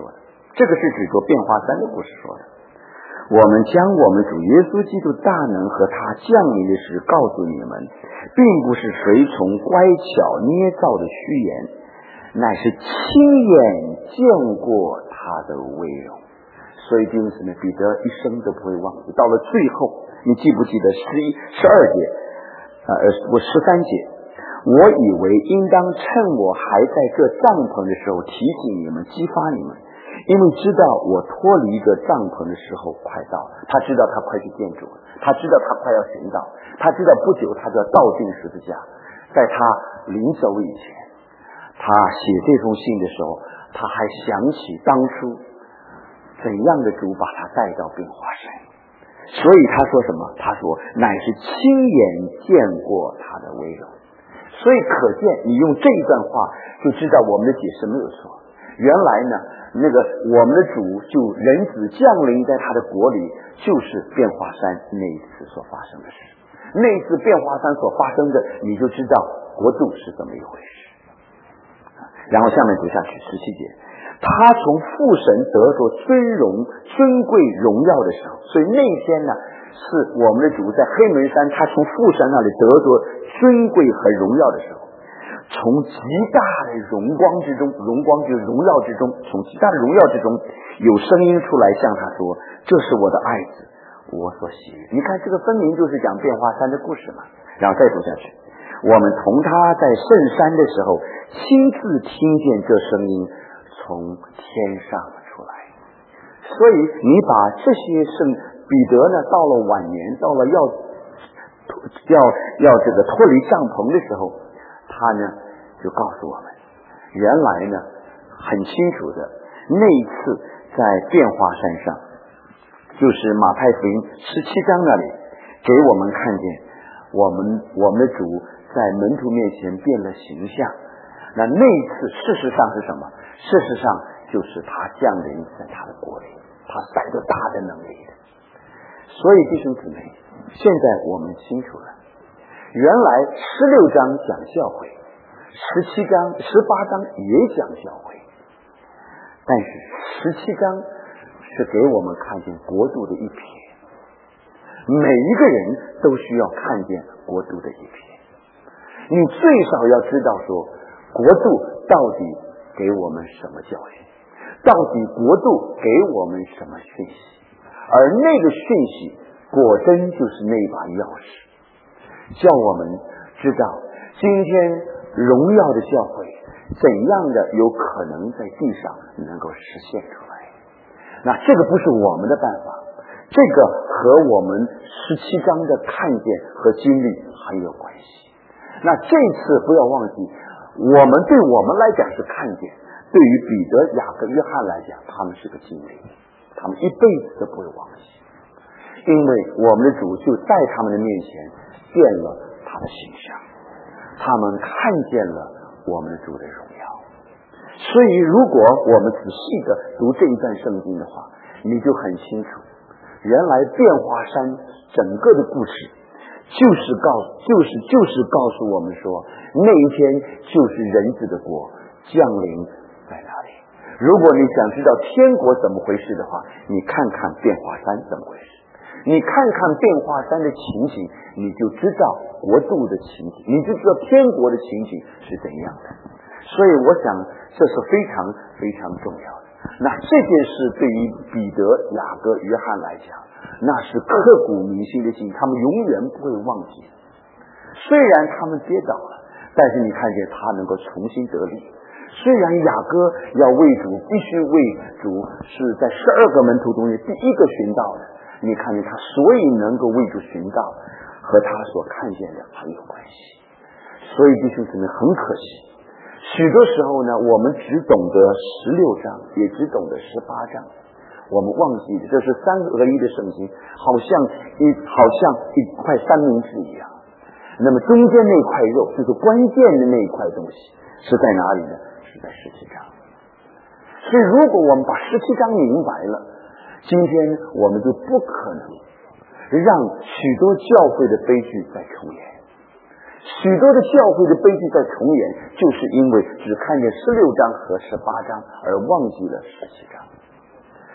这个是指着变化山的故事说的。我们将我们主耶稣基督大能和他降临的事告诉你们，并不是随从乖巧捏造的虚言，乃是亲眼见过他的威荣。所以弟兄姊妹，彼得一生都不会忘记。到了最后，你记不记得十一、十二节，呃，我十三节，我以为应当趁我还在这帐篷的时候提醒你们，激发你们，因为知道我脱离这帐篷的时候快到。他知道他快去见主了，他知道他快要寻到，他知道不久他就要倒进十字架。在他临走以前，他写这封信的时候，他还想起当初怎样的主把他带到变化山。所以他说什么？他说乃是亲眼见过他的威荣。所以可见你用这一段话就知道我们的解释没有错。原来呢，那个我们的主就人子降临在他的国里，就是变化山那一次所发生的事。那一次变化山所发生的，你就知道国度是怎么一回事。然后下面读下去十七节，他从父神得着尊荣尊贵荣耀的时候，所以那天呢是我们的主在黑门山，他从父神那里得着尊贵和荣耀的时候，从极大的荣光之中，荣光就是荣耀之中，从极大的荣耀之中有声音出来向他说，这是我的爱子，我所喜悦。你看这个分明就是讲变化山的故事嘛。然后再读下去，我们同他在圣山的时候亲自听见这声音从天上出来。所以你把这些圣彼得呢，到了晚年，到了要要要这个脱离帐篷的时候，他呢就告诉我们，原来呢很清楚的，那一次在变化山上，就是马太福音十七章那里给我们看见我们我们的主在门徒面前变了形象。那那一次事实上是什么？事实上就是他降临在他的国里，他带着大的能力的。所以弟兄姊妹，现在我们清楚了，原来十六章讲教会，十七章十八章也讲教会，但是十七章是给我们看见国度的一瞥，每一个人都需要看见国度的一瞥。你最少要知道说国度到底给我们什么教训，到底国度给我们什么讯息，而那个讯息果真就是那把钥匙，叫我们知道今天荣耀的教会怎样的有可能在地上能够实现出来。那这个不是我们的办法，这个和我们十七章的看见和经历很有关系。那这次不要忘记，我们对我们来讲是看见，对于彼得、雅各、约翰来讲，他们是个经历，他们一辈子都不会忘记，因为我们的主就在他们的面前见了他的形象，他们看见了我们的主的荣耀。所以如果我们仔细的读这一段圣经的话，你就很清楚，原来变化山整个的故事就是告就是就是告诉我们说，那一天就是人子的国降临在哪里。如果你想知道天国怎么回事的话，你看看变化山怎么回事，你看看变化山的情景，你就知道国度的情景，你就知道天国的情景是怎样的。所以我想这是非常非常重要的。那这件事对于彼得、雅各、约翰来讲，那是刻骨铭心的事，他们永远不会忘记。虽然他们跌倒了，但是你看见他能够重新得力。虽然雅各要为主，必须为主是在十二个门徒中间第一个寻到的，你看见他所以能够为主寻到，和他所看见的很有关系。所以弟兄姊妹，很可惜，许多时候呢，我们只懂得十六章，也只懂得十八章，我们忘记了这是三合一的圣经，好像一好像一块三明治一样。那么中间那块肉，就是关键的那一块东西，是在哪里呢？是在十七章。所以如果我们把十七章明白了，今天我们就不可能让许多教会的悲剧再重演。许多的教会的悲剧在重演，就是因为只看见十六章和十八章而忘记了十七章。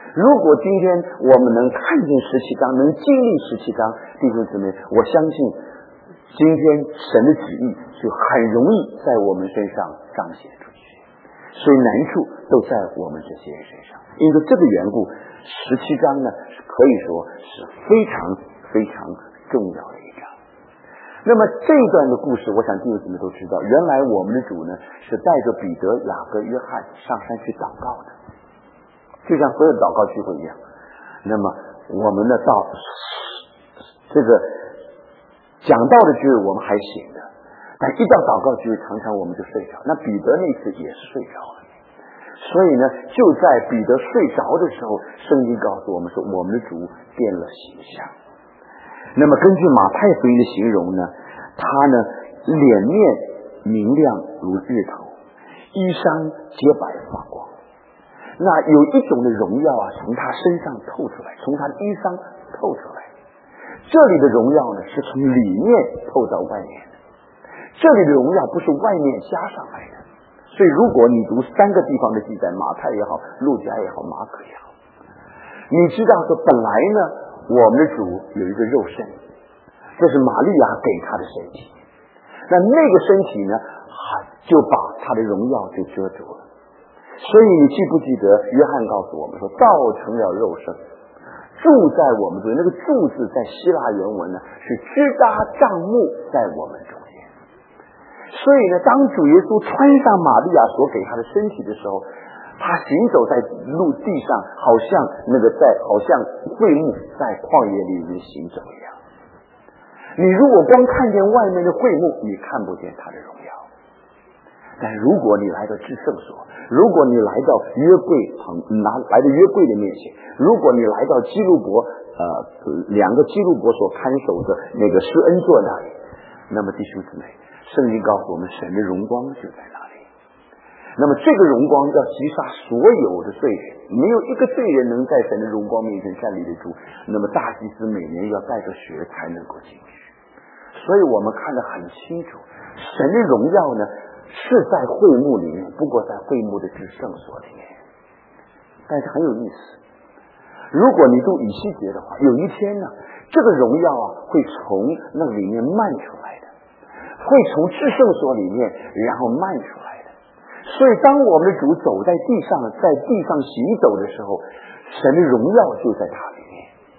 如果今天我们能看见十七章，能经历十七章，弟兄姊妹，我相信今天神的旨意就很容易在我们身上彰显出去，所以难处都在我们这些人身上。因为这个缘故，十七章呢可以说是非常非常重要的一章。那么这一段的故事，我想弟兄姊妹都知道，原来我们的主呢是带着彼得、雅各、约翰上山去祷告的，就像所有祷告聚会一样。那么我们呢到这个讲道的聚会我们还醒的，但一到祷告聚会常常我们就睡着。那彼得那次也是睡着了，所以呢就在彼得睡着的时候，圣经告诉我们说我们的主变了形象。那么根据马太福音的形容呢，他呢脸面明亮如日头，衣裳洁白发光。那有一种的荣耀啊从他身上透出来，从他的衣裳透出来。这里的荣耀呢是从里面透到外面的，这里的荣耀不是外面加上来的。所以如果你读三个地方的记载，马太也好，路加也好，马可也好，你知道说本来呢我们的主有一个肉身，这是玛利亚给他的身体，那那个身体呢就把他的荣耀就遮住了。所以你记不记得约翰告诉我们说，道成了肉身，住在我们中间。那个住字在希腊原文呢是支搭帐幕在我们中间。所以呢当主耶稣穿上玛利亚所给他的身体的时候，他行走在陆地上，好像那个在好像会幕在旷野里面行走一样。你如果光看见外面的会幕，你看不见他的荣耀。但如果你来到至圣所，如果你来到约柜旁，拿来到约柜的面前，如果你来到基路伯呃两个基路伯所看守的那个施恩座那里，那么弟兄姊妹，圣经告诉我们神的荣光就在那里。那么这个荣光要击杀所有的罪人，没有一个罪人能在神的荣光面前站立得住。那么大祭司每年要带着血才能够进去。所以我们看得很清楚，神的荣耀呢是在会幕里面，不过在会幕的至圣所里面。但是很有意思，如果你读以西结的话，有一天呢这个荣耀啊会从那里面漫出来的，会从至圣所里面然后漫出来的。所以当我们的主走在地上，在地上行走的时候，神的荣耀就在他里面。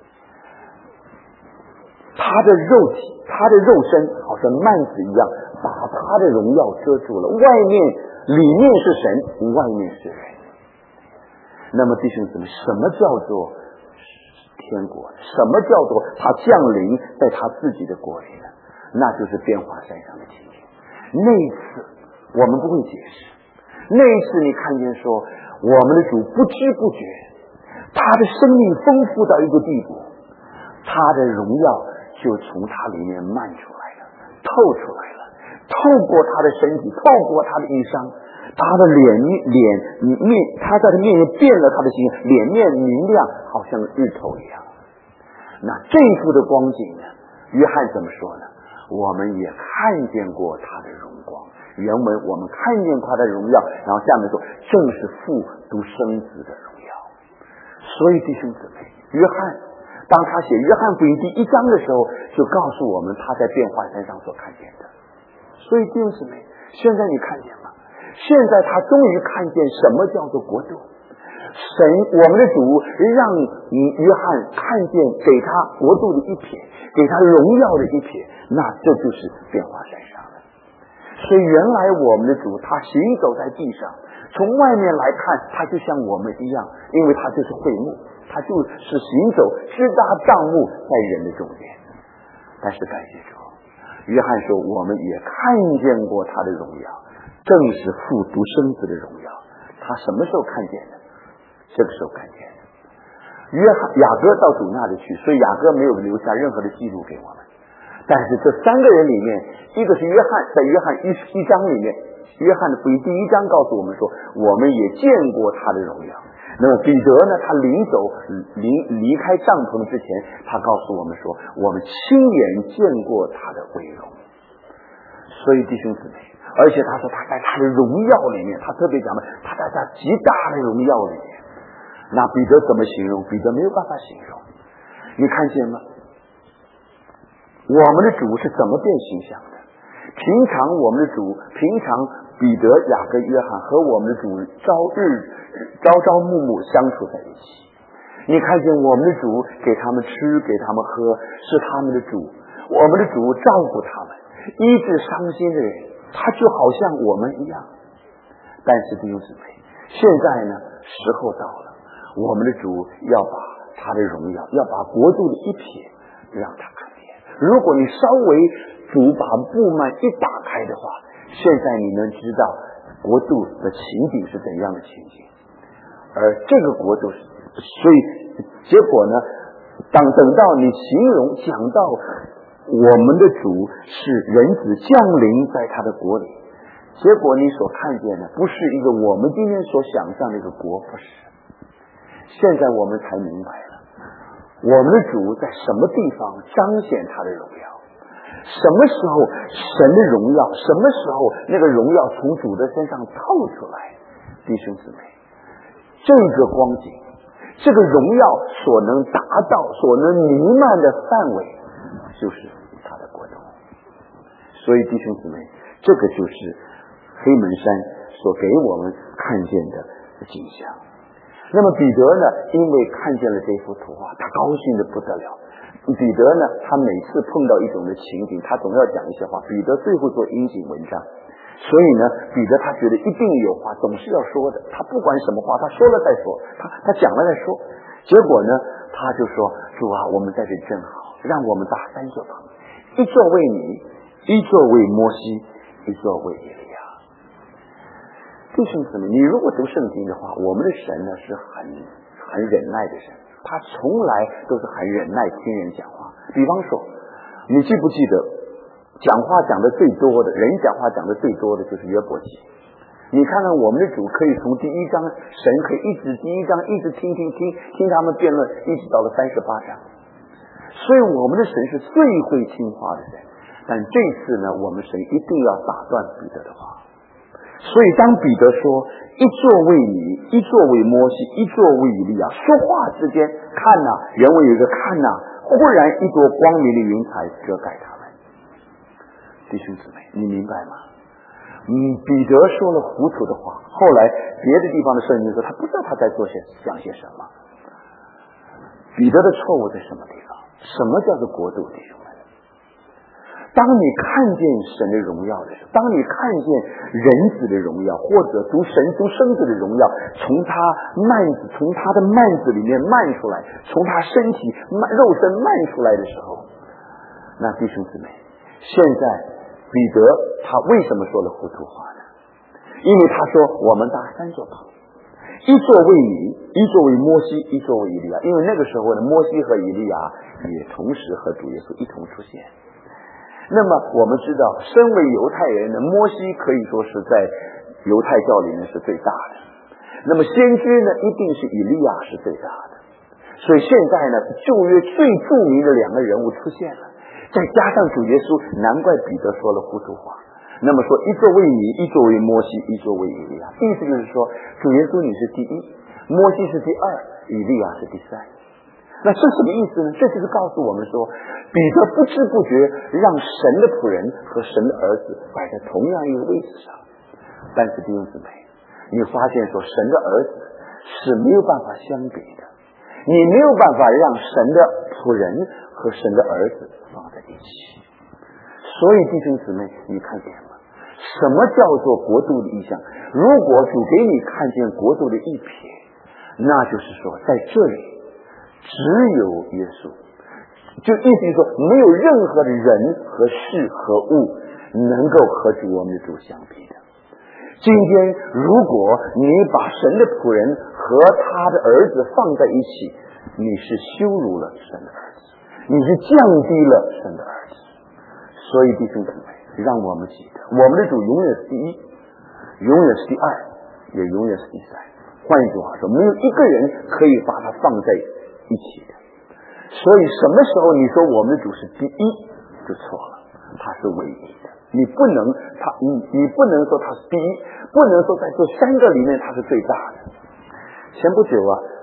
他的肉体，他的肉身好像幔子一样把他的荣耀遮住了，外面里面是神，外面是人。那么弟兄姊妹，什么叫做天国？什么叫做他降临在他自己的国里呢？那就是变化山上的情景。那一次我们不会解释，那一次你看见说我们的主不知不觉，他的生命丰富到一个地步，他的荣耀就从他里面漫出来了，透出来了，透过他的身体，透过他的衣裳，他的脸脸面，他在他面前变了他的形，脸面明亮，好像日头一样。那这一幅的光景呢，约翰怎么说呢？我们也看见过他的荣光。原文我们看见他的荣耀，然后下面说正是父独生子的荣耀。所以弟兄姊妹，约翰当他写约翰福音第一章的时候，就告诉我们他在变化山上所看见的。所以弟兄姊妹，现在你看见吗？现在他终于看见什么叫做国度。神，我们的主让约翰看见给他国度的一瞥，给他荣耀的一瞥，那这就是变化山上的。所以原来我们的主他行走在地上，从外面来看他就像我们一样，因为他就是会幕，他就是行走支搭帐幕在人的中间。但是感谢主，约翰说我们也看见过他的荣耀，正是父独生子的荣耀。他什么时候看见的？这个时候看见的。约翰雅各到主那里去，所以雅各没有留下任何的记录给我们。但是这三个人里面，一个是约翰，在约翰一一章里面，约翰的福音第一章告诉我们说，我们也见过他的荣耀。那么彼得呢，他临走离离开帐篷之前，他告诉我们说，我们亲眼见过他的威荣。所以弟兄姊妹，而且他说他在他的荣耀里面，他特别讲了，他在他极大的荣耀里面。 那彼得怎么形容？彼得没有办法形容。你看见吗？我们的主是怎么变形象的？平常我们的主，平常彼得、雅各、约翰和我们的主朝日朝朝暮暮相处在一起。你看见我们的主给他们吃，给他们喝，是他们的主。我们的主照顾他们，医治伤心的人，他就好像我们一样。但是弟兄姊妹，现在呢，时候到了，我们的主要把他的荣耀，要把国度的一瞥让他看见。如果你稍微主把布幔一打开的话，现在你能知道国度的情景是怎样的情景。而这个国度是，所以结果呢，当等到你形容讲到我们的主是人子降临在他的国里，结果你所看见的不是一个我们今天所想象的一个国，不是。现在我们才明白了，我们的主在什么地方彰显他的荣耀，什么时候神的荣耀，什么时候那个荣耀从主的身上透出来。弟兄姊妹，这个光景，这个荣耀所能达到，所能弥漫的范围，就是他的国度。所以弟兄姊妹，这个就是黑门山所给我们看见的景象。那么彼得呢，因为看见了这幅图画，他高兴的不得了。彼得呢，他每次碰到一种的情景，他总要讲一些话。彼得最会做殷勤文章，所以呢，彼得他觉得一定有话总是要说的，他不管什么话，他说了再说，他他讲了再说。结果呢，他就说：主啊，我们在这真好，让我们搭三座棚，一座为你，一座为摩西，一座为以利亚。弟兄姊妹，你如果读圣经的话，我们的神呢是很很忍耐的神，他从来都是很忍耐听人讲话。比方说，你记不记得讲话讲的最多的人，讲话讲的最多的就是约伯记。你看看我们的主可以从第一章，神可以一直第一章一直听听听听他们辩论，一直到了三十八章。所以我们的神是最会听话的人。但这次呢，我们神一定要打断彼得的话。所以当彼得说一座为你，一座为摩西，一座为以利亚，说话之间，看哪、啊，人为有一个看哪、啊，忽然一朵光明的云彩遮盖他们。弟兄姊妹，你明白吗？嗯，彼得说了糊涂的话，后来别的地方的圣经说他不知道他在做些讲些什么。彼得的错误在什么地方？什么叫做国度？弟兄们，当你看见神的荣耀的时候，当你看见人子的荣耀，或者读神读生子的荣耀从他幔子从他的幔子里面漫出来，从他身体肉身漫出来的时候，那弟兄姊妹，现在彼得他为什么说了糊涂话呢？因为他说我们搭三座棚，一座为你，一座为摩西，一座为以利亚。因为那个时候呢，摩西和以利亚也同时和主耶稣一同出现。那么我们知道，身为犹太人的摩西可以说是在犹太教里面是最大的，那么先知呢一定是以利亚是最大的。所以现在呢，旧约最著名的两个人物出现了，再加上主耶稣，难怪彼得说了糊涂话。那么说一座为你，一座为摩西，一座为以利亚，意思就是说主耶稣你是第一，摩西是第二，以利亚是第三。那这什么意思呢？这就是告诉我们说，彼得不知不觉让神的仆人和神的儿子摆在同样一个位置上。但是弟兄姊妹，你发现说神的儿子是没有办法相比的，你没有办法让神的仆人和神的儿子放在一起。所以弟兄姊妹，你看见吗？什么叫做国度的意象？如果主给你看见国度的一瞥，那就是说在这里只有耶稣，就意思是说没有任何的人和事和物能够和主我们的主相比的。今天如果你把神的仆人和他的儿子放在一起，你是羞辱了神的儿子，你是降低了神的儿子。所以弟兄姊妹，让我们记得我们的主永远是第一，永远是第二，也永远是第三。换一句话说，没有一个人可以把它放在一起的。所以什么时候你说我们的主是第一就错了，他是唯一的。你不能他你你不能说他是第一，不能说在这三个里面他是最大的。前不久啊，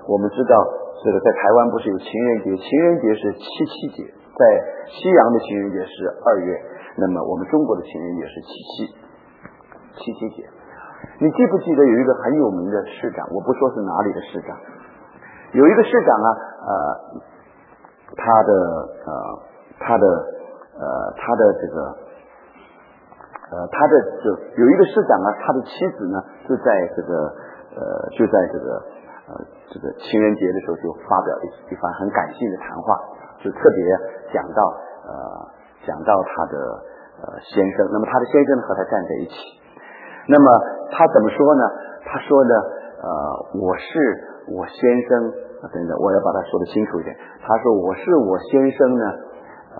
我们知道这个在台湾不是有情人节，情人节是七七节，在西洋的情人节是二月，那么我们中国的情人节是七七七七节。你记不记得有一个很有名的市长，我不说是哪里的市长，有一个市长啊，呃，他的呃他的呃他的这个呃他的就有一个市长啊，他的妻子呢就在这个呃就在这个呃这个情人节的时候就发表一一番很感性的谈话，就特别讲到呃讲到他的呃先生，那么他的先生和他站在一起，那么他怎么说呢？他说呢，呃，我是我先生，等等，我要把它说得清楚一点。他说我是我先生呢，呃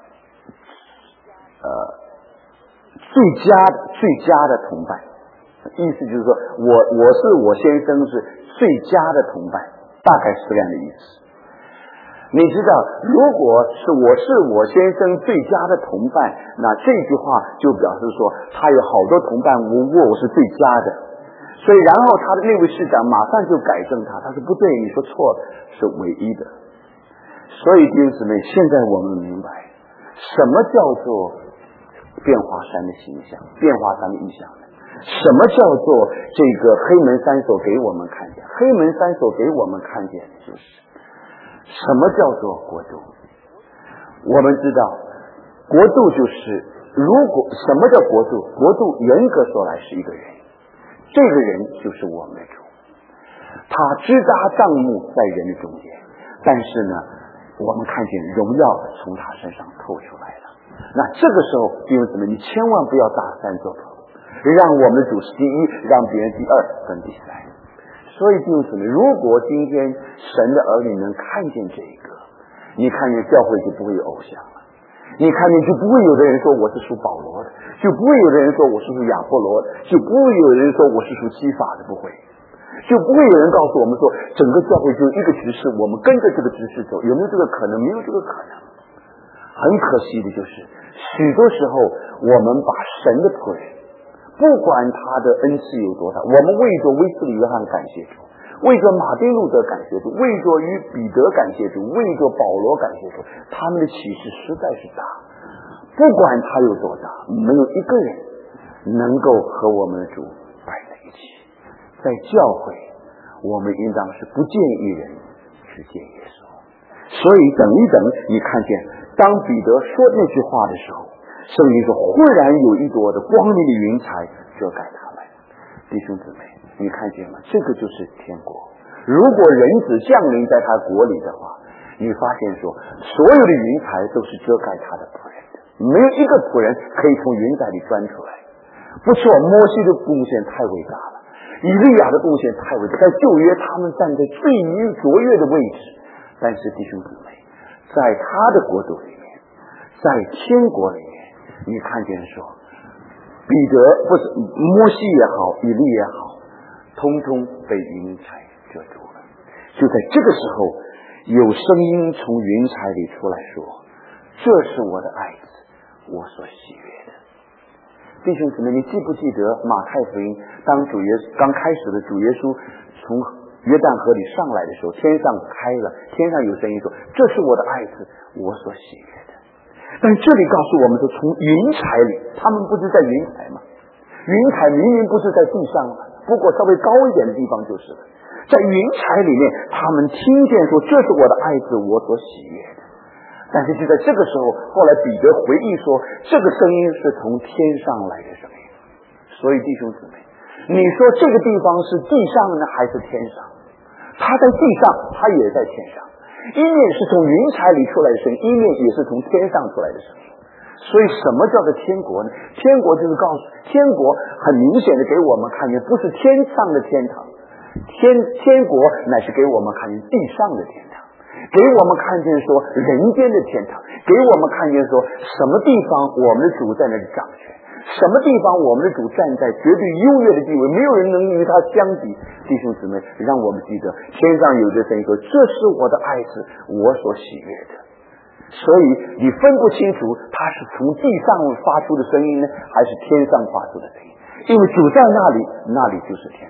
呃最佳最佳的同伴，意思就是说我我是我先生是最佳的同伴，大概是这样的意思。你知道，如果是我是我先生最佳的同伴，那这句话就表示说他有好多同伴，我我是最佳的。所以然后他的那位市长马上就改正他，他说不对，你说错了，是唯一的。所以弟兄姊妹，现在我们明白什么叫做变化山的形象，变化山的意象呢？什么叫做这个黑门山所给我们看见？黑门山所给我们看见就是什么叫做国度？我们知道国度就是如果什么叫国度？国度严格说来是一个人，这个人就是我们的主，他支搭帐幕在人的中间，但是呢我们看见荣耀从他身上透出来了。那这个时候弟兄姊妹，你千万不要大三做头，让我们的主是第一，让别人第二跟第三。所以弟兄姊妹，如果今天神的儿女能看见这个，你看见教会就不会有偶像了，你看见就不会有的人说我是属保罗的，就不会有的人说我是属亚波罗的，就不会有人说我是属基法的，不会，就不会有人告诉我们说整个教会就一个执事，我们跟着这个执事走，有没有这个可能？没有这个可能。很可惜的就是许多时候我们把神的仆人，不管他的恩赐有多大，我们为着威斯理约翰感谢主，为着马丁路德感谢主，为着与彼得感谢主，为着保罗感谢主，他们的启示实在是大，不管他有多大，没有一个人能够和我们的主摆在一起。在教会我们应当是不见一人，只见耶稣。所以等一等，你看见当彼得说那句话的时候，圣经说忽然有一朵的光明的云彩遮盖他们。弟兄姊妹，你看见吗？这个就是天国。如果人子降临在他国里的话，你发现说所有的云彩都是遮盖他的仆人的，没有一个仆人可以从云彩里钻出来。不错，摩西的贡献太伟大了，以利亚的贡献太伟大，在旧约他们站在最卓越的位置。但是弟兄姊妹，在他的国度里面，在天国里面，你看见说彼得不是摩西也好，以利也好，通通被云彩遮住了。就在这个时候，有声音从云彩里出来说，这是我的爱子，我所喜悦的。弟兄姊妹，你记不记得马太福音当主耶稣刚开始的主耶稣从约旦河里上来的时候，天上开了，天上有声音说，这是我的爱子，我所喜悦的。但这里告诉我们说，从云彩里，他们不是在云彩吗？云彩明明不是在地上吗？不过稍微高一点的地方就是了。在云彩里面，他们听见说，这是我的爱子，我所喜悦的。但是就在这个时候，后来彼得回忆说，这个声音是从天上来的声音。所以弟兄姊妹，你说这个地方是地上呢还是天上？他在地上，他也在天上，一面是从云彩里出来的声音，一面也是从天上出来的声音。所以什么叫做天国呢？天国就是告诉天国很明显的给我们看见，不是天上的天堂，天天国乃是给我们看见地上的天堂，给我们看见说人间的天堂，给我们看见说什么地方我们的主在那里掌权，什么地方我们的主站在绝对优越的地位，没有人能与他相比。弟兄姊妹，让我们记得天上有这声音说，这是我的爱子，我所喜悦的。所以你分不清楚他是从地上发出的声音呢，还是天上发出的声音，因为主在那里，那里就是天堂。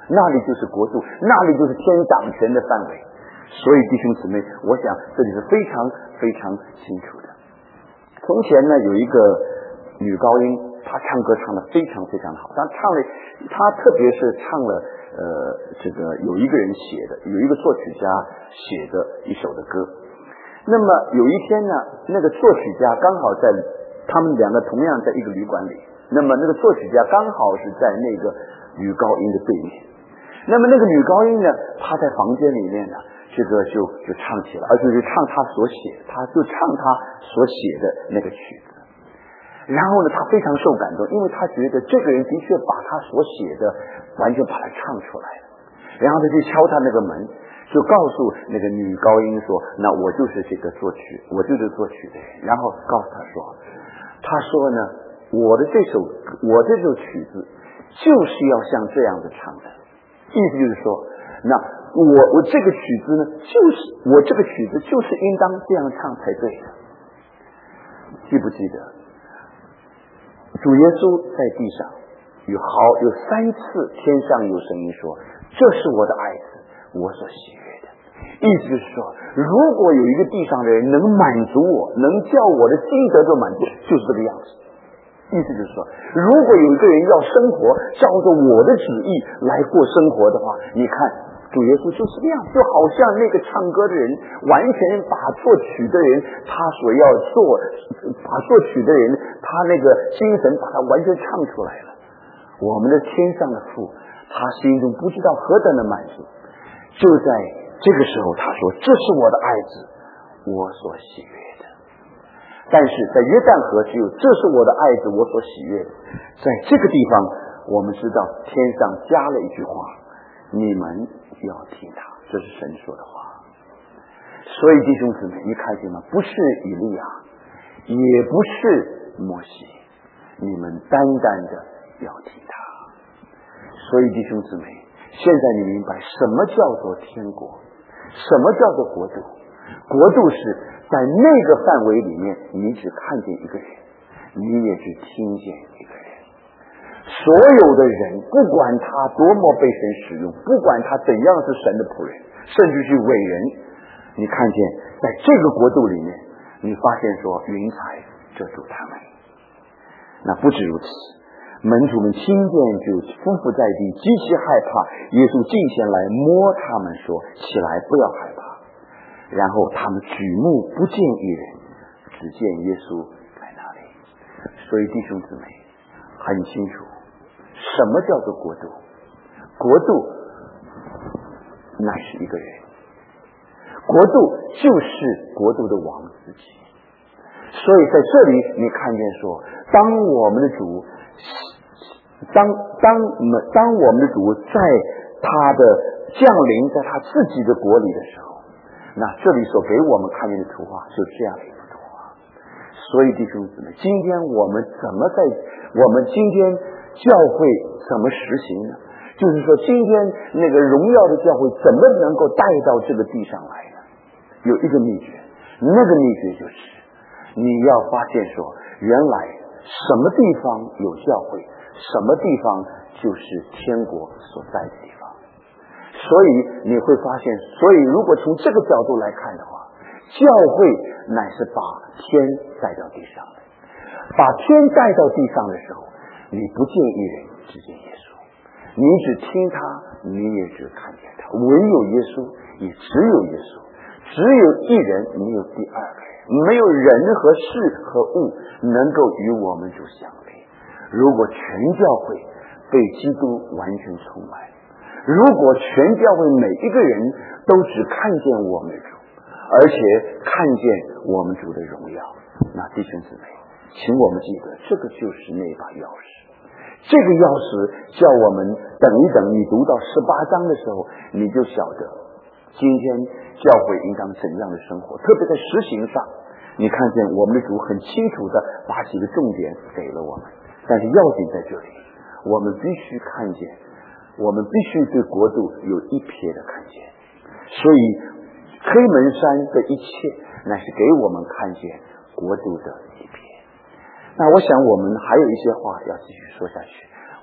那里就是国度，那里就是天掌权的范围。所以弟兄姊妹，我想这里是非常非常清楚的。从前呢，有一个女高音，她唱歌唱得非常非常好，她唱了，她特别是唱了呃，这个有一个人写的，有一个作曲家写的一首的歌。那么有一天呢，那个作曲家刚好在，他们两个同样在一个旅馆里，那么那个作曲家刚好是在那个女高音的对面。那么那个女高音呢，她在房间里面呢，这个就就唱起了，而且就唱她所写，她就唱她所写的那个曲子。然后呢，她非常受感动，因为她觉得这个人的确把她所写的完全把它唱出来了。然后她就敲她那个门，就告诉那个女高音说：“那我就是这个作曲，我就是作曲的人。”然后告诉她说：“她说呢，我的这首我这首曲子就是要像这样子唱的。”意思就是说，那我我这个曲子呢，就是我这个曲子就是应当这样唱才对的。记不记得主耶稣在地上有好有三次天上有声音说：“这是我的爱子，我所喜悦的。”意思就是说，如果有一个地上的人能满足我，能叫我的心得到满足，就是这个样子。意思就是说，如果有一个人要生活照着我的旨意来过生活的话，你看主耶稣就是这样，就好像那个唱歌的人完全把作曲的人他所要做，把作曲的人他那个精神把他完全唱出来了。我们的天上的父，他心中不知道何等的满足。就在这个时候，他说：“这是我的爱子，我所喜悦的。”但是在约旦河只有这是我的爱子，我所喜悦的。在这个地方，我们知道天上加了一句话：你们要听他，这是神说的话。所以弟兄姊妹，你看见吗？不是以利亚，也不是摩西，你们单单的要听他。所以弟兄姊妹，现在你明白什么叫做天国，什么叫做国度？国度是在那个范围里面，你只看见一个人，你也只听见一个人。所有的人，不管他多么被神使用，不管他怎样是神的仆人，甚至是伟人，你看见在这个国度里面，你发现说云彩遮住他们。那不止如此，门徒们听见就匍匐在地，极其害怕。耶稣近前来摸他们说：“起来，不要害怕。”然后他们举目不见一人，只见耶稣在那里。所以弟兄姊妹很清楚，什么叫做国度？国度那是一个人，国度就是国度的王自己。所以在这里你看见说，当我们的主当当当我们的主在他的降临在他自己的国里的时候，那这里所给我们看见的图画就是这样的一幅图画。所以弟兄姊妹，今天我们怎么在我们今天教会怎么实行呢？就是说今天那个荣耀的教会怎么能够带到这个地上来呢？有一个秘诀，那个秘诀就是你要发现说，原来什么地方有教会，什么地方就是天国所在的地方。所以你会发现，所以如果从这个角度来看的话，教会乃是把天带到地上的。把天带到地上的时候，你不见一人，只见耶稣。你只听他，你也只看见他。唯有耶稣，也只有耶稣。只有一人，没有第二个人。没有人和事和物能够与我们主相配。如果全教会被基督完全充满，如果全教会每一个人都只看见我们的主，而且看见我们主的荣耀，那弟兄姊妹，请我们记得，这个就是那把钥匙。这个钥匙叫我们等一等，你读到十八章的时候，你就晓得今天教会应当怎样的生活。特别在实行上，你看见我们的主很清楚的把几个重点给了我们，但是要紧在这里，我们必须看见，我们必须对国度有一瞥的看见。所以黑门山的一切乃是给我们看见国度的一瞥。那我想我们还有一些话要继续说下去，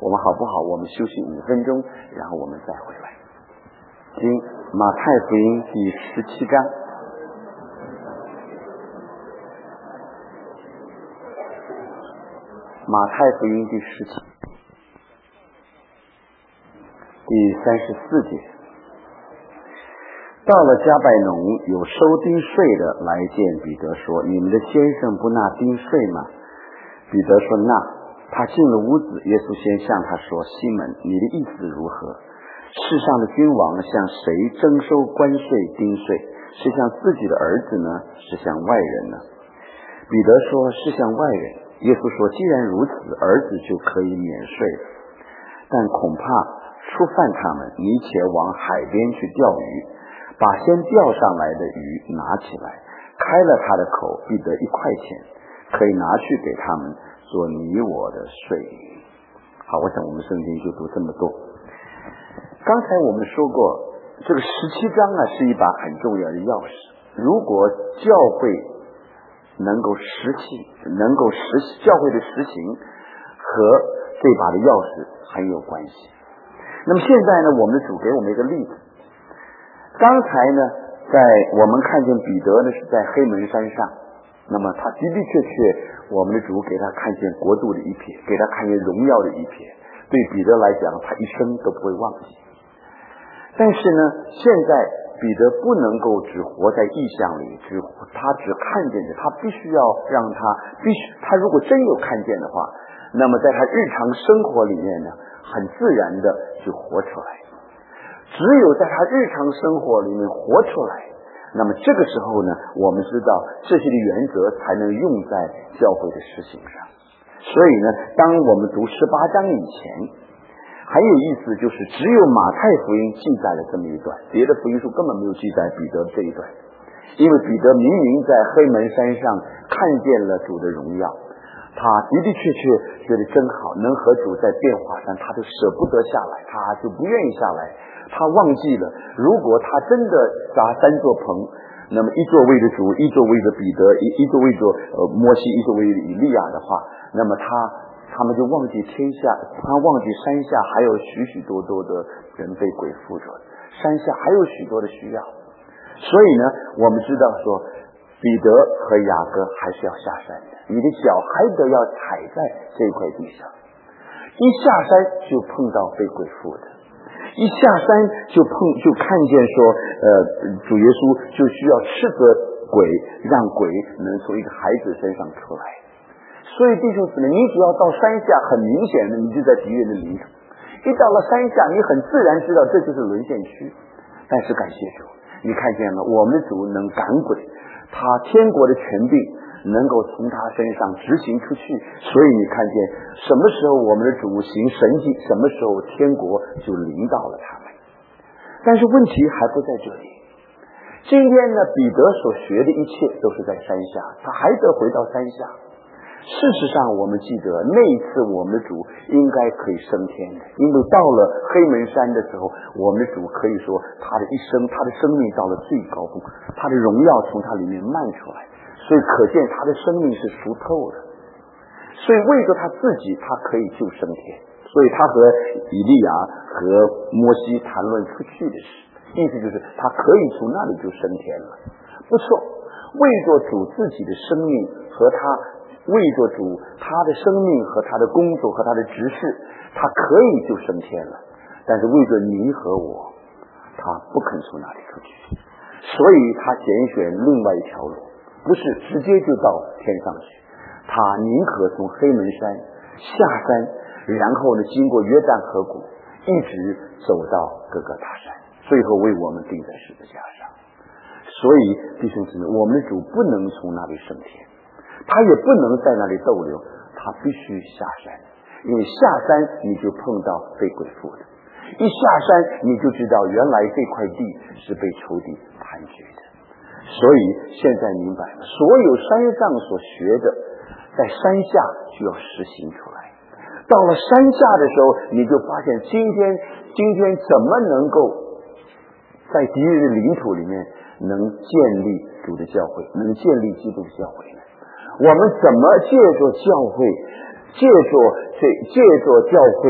我们好不好？我们休息五分钟，然后我们再回来。经马太福音第十七章。马太福音第十七第三十四节。到了加百农，有收丁税的来见彼得说：你们的先生不纳丁税吗？彼得说纳。他进了屋子，耶稣先向他说：西门，你的意思如何？世上的君王向谁征收关税丁税？是向自己的儿子呢，是向外人呢？彼得说：是向外人。耶稣说：既然如此，儿子就可以免税了。但恐怕触犯他们，你且往海边去钓鱼，把先钓上来的鱼拿起来，开了他的口，必得一块钱，可以拿去给他们做你我的税。好，我想我们圣经就读这么多。刚才我们说过，这个十七章啊是一把很重要的钥匙。如果教会能够实行，能够实教会的实行和这把的钥匙很有关系。那么现在呢，我们的主给我们一个例子。刚才呢，在我们看见彼得呢是在黑门山上，那么他的的确确，我们的主给他看见国度的一瞥，给他看见荣耀的一瞥。对彼得来讲，他一生都不会忘记。但是呢，现在彼得不能够只活在意象里，只他只看见着，他必须要让他必须他如果真有看见的话，那么在他日常生活里面呢，很自然的就活出来。只有在他日常生活里面活出来，那么这个时候呢，我们知道这些的原则才能用在教会的实行上。所以呢，当我们读十八章以前，很有意思，就是只有马太福音记载了这么一段，别的福音书根本没有记载彼得这一段。因为彼得明明在黑门山上看见了主的荣耀，他的的确确觉得真好，能和主在变化上，他就舍不得下来，他就不愿意下来。他忘记了，如果他真的搭三座棚，那么一座为着主，一座为着彼得，一一座为着呃摩西，一座为着以利亚的话，那么他他们就忘记天下，他忘记山下还有许许多多的人被鬼附着，山下还有许多的需要。所以呢，我们知道说，彼得和雅各还是要下山的，你的脚还得要踩在这块地上。一下山就碰到被鬼附的，一下山就碰就看见说，呃，主耶稣就需要斥责鬼，让鬼能从一个孩子身上出来。所以弟兄姊妹，你只要到山下，很明显的你就在敌人的领土。一到了山下，你很自然知道这就是沦陷区。但是感谢主，你看见了我们的主能赶鬼，他天国的权柄能够从他身上执行出去。所以你看见什么时候我们的主行神迹，什么时候天国就临到了他们。但是问题还不在这里。今天呢，彼得所学的一切都是在山下，他还得回到山下。事实上我们记得那一次我们的主应该可以升天的，因为到了黑门山的时候，我们的主可以说他的一生，他的生命到了最高峰，他的荣耀从他里面漫出来，所以可见他的生命是熟透的。所以为着他自己，他可以就升天，所以他和以利亚和摩西谈论出去的事，意思就是他可以从那里就升天了。不错，为着主自己的生命和他为着主他的生命和他的工作和他的职事，他可以就升天了。但是为着你和我，他不肯从那里出去，所以他拣选另外一条路，不是直接就到天上去，他宁可从黑门山下山，然后呢经过约旦河谷，一直走到各个大山，最后为我们钉在十字架上。所以弟兄姊妹，我们的主不能从那里升天，他也不能在那里逗留，他必须下山。因为下山你就碰到被鬼附的，一下山你就知道原来这块地是被仇敌盘踞的。所以现在明白了，所有山上所学的在山下就要实行出来。到了山下的时候，你就发现今天今天怎么能够在敌人的领土里面能建立主的教会，能建立基督的教会呢？我们怎么借着教会，借着这借着教会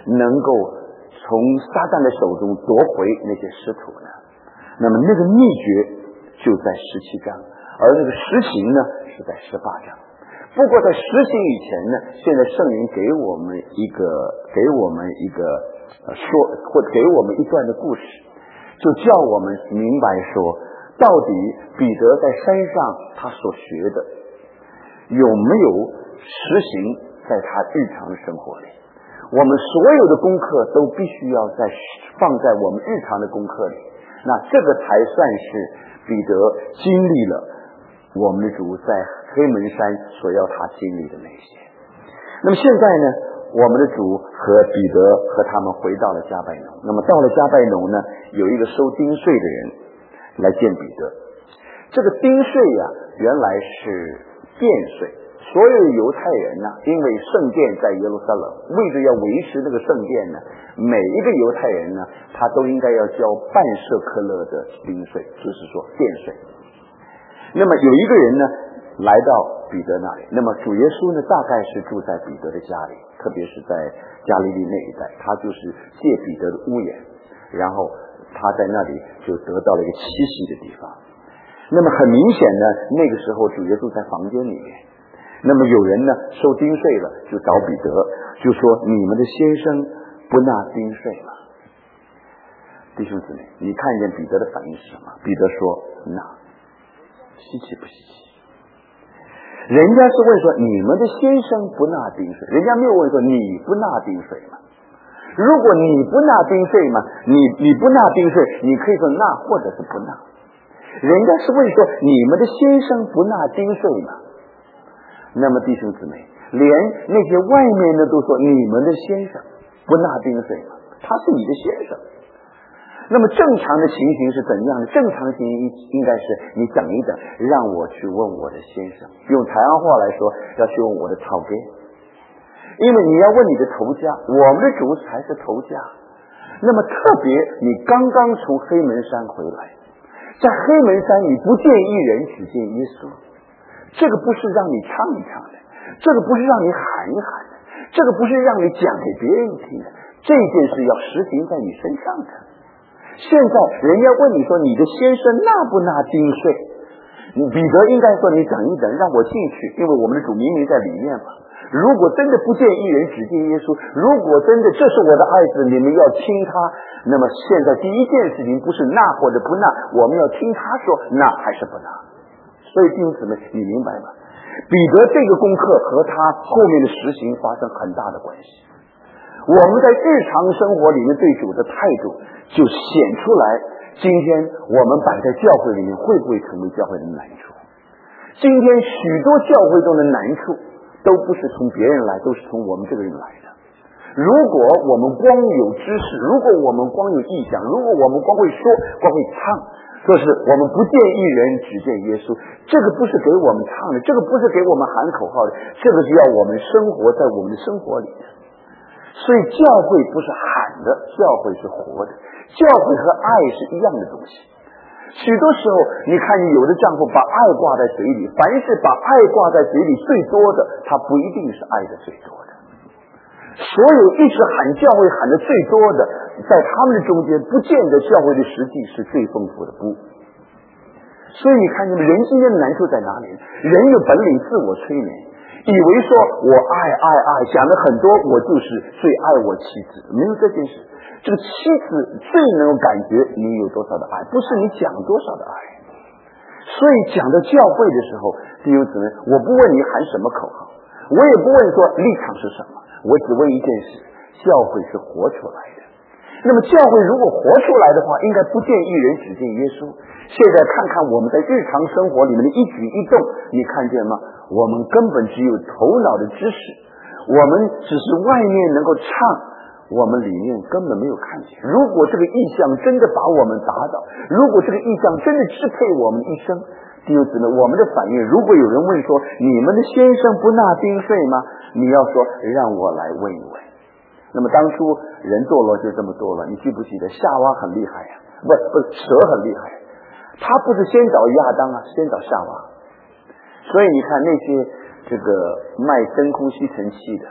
能够从撒旦的手中夺回那些使徒呢？那么那个秘诀就在十七章，而那个实行呢是在十八章。不过在实行以前呢，现在圣灵给我们一个给我们一个呃说或给我们一段的故事，就叫我们明白说，到底彼得在山上他所学的有没有实行在他日常的生活里。我们所有的功课都必须要在放在我们日常的功课里，那这个才算是彼得经历了我们的主在黑门山所要他经历的那些。那么现在呢，我们的主和彼得和他们回到了加百农。那么到了加百农呢，有一个收丁税的人来见彼得。这个丁税呀、啊，原来是殿税。所有犹太人呢，因为圣殿在耶路撒冷，为着要维持那个圣殿呢，每一个犹太人呢，他都应该要交半舍克勒的丁税，就是说殿税。那么有一个人呢来到彼得那里，那么主耶稣呢大概是住在彼得的家里，特别是在加利利那一带，他就是借彼得的屋檐，然后他在那里就得到了一个栖息的地方。那么很明显呢，那个时候主耶稣在房间里面，那么有人呢收丁税了，就找彼得，就说你们的先生不纳丁税吗？弟兄姊妹，你看见彼得的反应是什么？彼得说纳。稀奇不稀奇？人家是问说你们的先生不纳丁税，人家没有问说你不纳丁税吗？如果你不纳丁税吗？你你不纳丁税，你可以说纳或者是不纳。人家是问说你们的先生不纳丁税吗？那么弟兄姊妹，连那些外面的都说你们的先生不纳丁税吗？他是你的先生。那么正常的情形是怎样的？正常的情形应该是你等一等，让我去问我的先生，用台湾话来说，要去问我的头家，因为你要问你的头家，我们的主才是头家。那么特别你刚刚从黑门山回来，在黑门山你不见一人，只见耶稣，这个不是让你唱一唱的，这个不是让你喊一喊的，这个不是让你讲给别人听的，这件事要实行在你身上的。现在人家问你说你的先生纳不纳丁税，彼得应该说你等一等，让我进去，因为我们的主明明在里面嘛。如果真的不见一人，只见耶稣，如果真的这是我的爱子，你们要听他，那么现在第一件事情不是纳或者不纳，我们要听他说纳还是不纳。所以弟兄姊妹，你明白吗？彼得这个功课和他后面的实行发生很大的关系。我们在日常生活里面对主的态度就显出来，今天我们摆在教会里面会不会成为教会的难处？今天许多教会中的难处都不是从别人来，都是从我们这个人来的。如果我们光有知识，如果我们光有意向，如果我们光会说光会唱，说是我们不见一人，只见耶稣，这个不是给我们唱的，这个不是给我们喊口号的，这个是要我们生活在我们的生活里的。所以教会不是喊的，教会是活的，教会和爱是一样的东西。许多时候你看见有的丈夫把爱挂在嘴里，凡是把爱挂在嘴里最多的，他不一定是爱的最多的。所有一直喊教会喊的最多的，在他们的中间不见得教会的实际是最丰富的，不。所以你看见人今天的难处在哪里？人有本领自我催眠，以为说我爱爱爱，讲了很多，我就是最爱我妻子，没有这件事。这个妻子最能够感觉你有多少的爱，不是你讲多少的爱。所以讲到教会的时候，弟兄姊妹，我不问你喊什么口号，我也不问说立场是什么，我只问一件事：教会是活出来的。那么教会如果活出来的话，应该不见一人，只见耶稣。现在看看我们在日常生活里面的一举一动，你看见吗？我们根本只有头脑的知识，我们只是外面能够唱，我们里面根本没有看见。如果这个意象真的把我们打倒，如果这个意象真的支配我们一生，弟兄姊妹，我们的反应，如果有人问说你们的先生不纳丁税吗？你要说让我来问一问。那么当初人堕落就这么堕落，你记不记得夏娃很厉害呀、啊？不不，蛇很厉害，他不是先找亚当啊，先找夏娃。所以你看那些这个卖真空吸尘器的，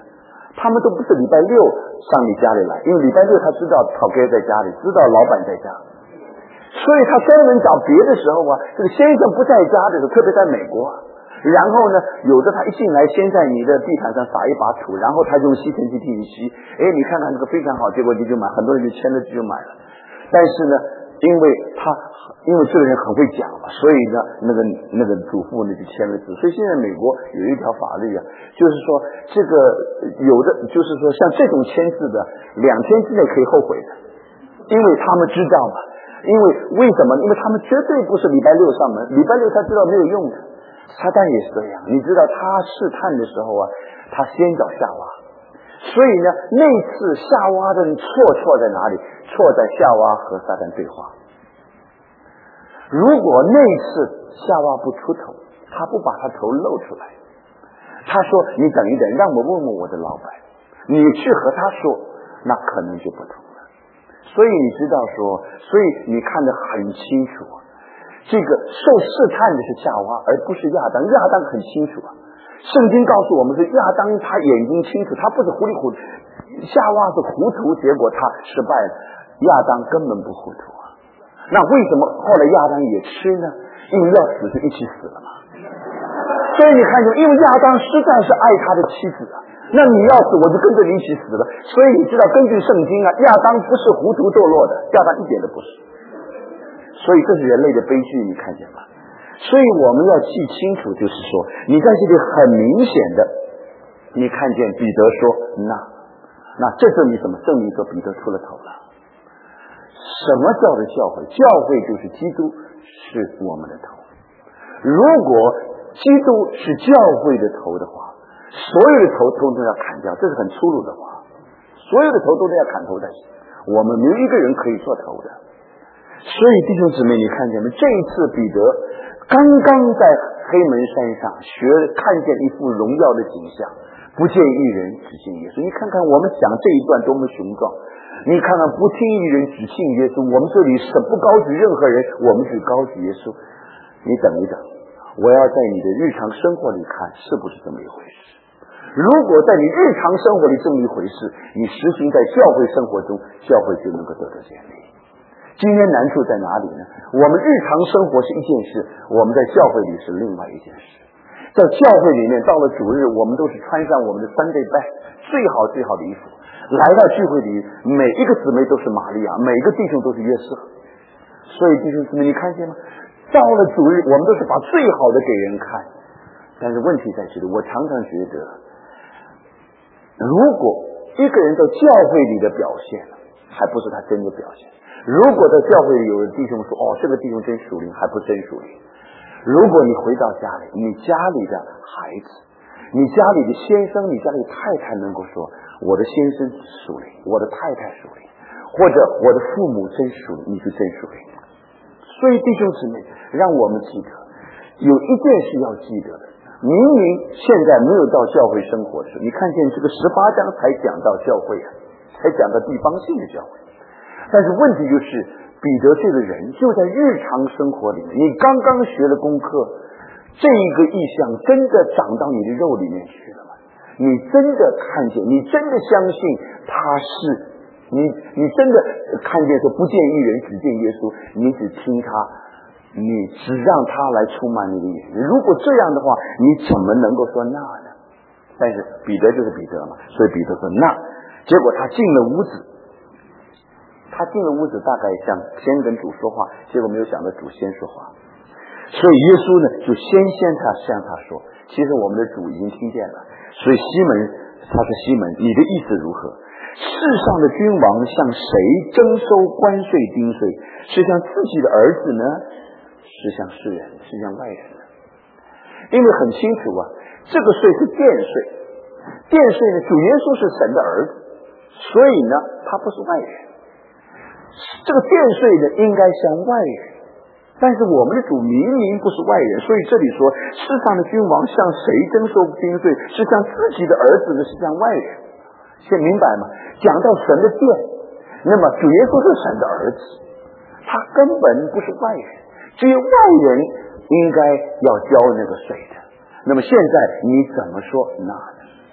他们都不是礼拜六上你家里来，因为礼拜六他知道讨哥在家里，知道老板在家，所以他专门找别的时候啊，这个先生不在家的时候，特别在美国，然后呢，有的他一进来，先在你的地毯上撒一把土，然后他用吸尘器替你吸，哎，你看看这个非常好，结果你就买，很多人就签了字就买了。但是呢，因为他因为这个人很会讲嘛，所以呢，那个那个主妇呢就签了字。所以现在美国有一条法律啊，就是说这个有的就是说像这种签字的，两天之内可以后悔的，因为他们知道嘛，因为为什么？因为他们绝对不是礼拜六上门，礼拜六他知道没有用的。撒旦也是这样，你知道他试探的时候啊，他先找夏娃，所以呢，那次夏娃的错错在哪里？错在夏娃和撒旦对话。如果那次夏娃不出头，他不把他头露出来，他说你等一等，让我问问我的老板，你去和他说，那可能就不同了。所以你知道说，所以你看得很清楚，这个受试探的是夏娃，而不是亚当。亚当很清楚啊，圣经告诉我们是亚当他眼睛清楚，他不是糊里糊涂，夏娃是糊涂，结果他失败了，亚当根本不糊涂啊。那为什么后来亚当也吃呢？因为要死就一起死了嘛。所以你看见，因为亚当实在是爱他的妻子啊，那你要死我就跟着你一起死了。所以你知道，根据圣经啊，亚当不是糊涂堕落的，亚当一点都不是。所以这是人类的悲剧，你看见吗？所以我们要记清楚，就是说你在这里很明显的你看见彼得说那那这证明什么？证明说彼得出了头了。什么叫做教会？教会就是基督是我们的头。如果基督是教会的头的话，所有的头通通要砍掉，这是很粗鲁的话，所有的头都是要砍头的，我们没有一个人可以做头的。所以弟兄姊妹，你看见没？这一次彼得刚刚在黑门山上学看见一幅荣耀的景象，不见一人，只信耶稣。你看看我们讲这一段多么雄壮，你看看不听一人，只信耶稣。我们这里是不高举任何人，我们只高举耶稣。你等一等，我要在你的日常生活里看是不是这么一回事。如果在你日常生活里这么一回事，你实行在教会生活中，教会就能够得到建立。今天难处在哪里呢？我们日常生活是一件事，我们在教会里是另外一件事。在教会里面，到了主日，我们都是穿上我们的 Sunday best 最好最好的衣服，来到聚会里，每一个姊妹都是玛利亚，每一个弟兄都是约瑟。所以弟兄姊妹，你看见吗？到了主日，我们都是把最好的给人看。但是问题在这里，我常常觉得，如果一个人在教会里的表现，还不是他真的表现。如果在教会里有的弟兄说，哦，这个弟兄真属灵，还不真属灵。如果你回到家里，你家里的孩子，你家里的先生，你家里的太太能够说，我的先生属灵，我的太太属灵，或者我的父母真属灵，你是真属灵。所以弟兄姊妹，让我们记得有一件事要记得的，明明现在没有到教会生活的时候，你看见这个十八章才讲到教会啊，才讲到地方性的教会。但是问题就是，彼得这个人就在日常生活里面，你刚刚学了功课，这一个意象真的长到你的肉里面去了吗？你真的看见，你真的相信他是你，你真的看见说不见一人，只见耶稣，你只听他，你只让他来充满你的眼睛。如果这样的话，你怎么能够说那呢？但是彼得就是彼得嘛，所以彼得说那，结果他进了屋子。他进了屋子，大概想先跟主说话，结果没有想到主先说话，所以耶稣呢就先先他向他说，其实我们的主已经听见了。所以西门他说，西门，你的意思如何？世上的君王向谁征收关税丁税？是向自己的儿子呢，是向世人，是向外人呢？因为很清楚啊，这个税是殿税，殿税呢，主耶稣是神的儿子，所以呢他不是外人。这个殿税呢应该向外人，但是我们的主明明不是外人，所以这里说世上的君王向谁征收丁税？是向自己的儿子呢，是向外人。先明白吗？讲到神的殿，那么主耶稣是神的儿子，他根本不是外人，只有外人应该要交那个税的。那么现在你怎么说那呢？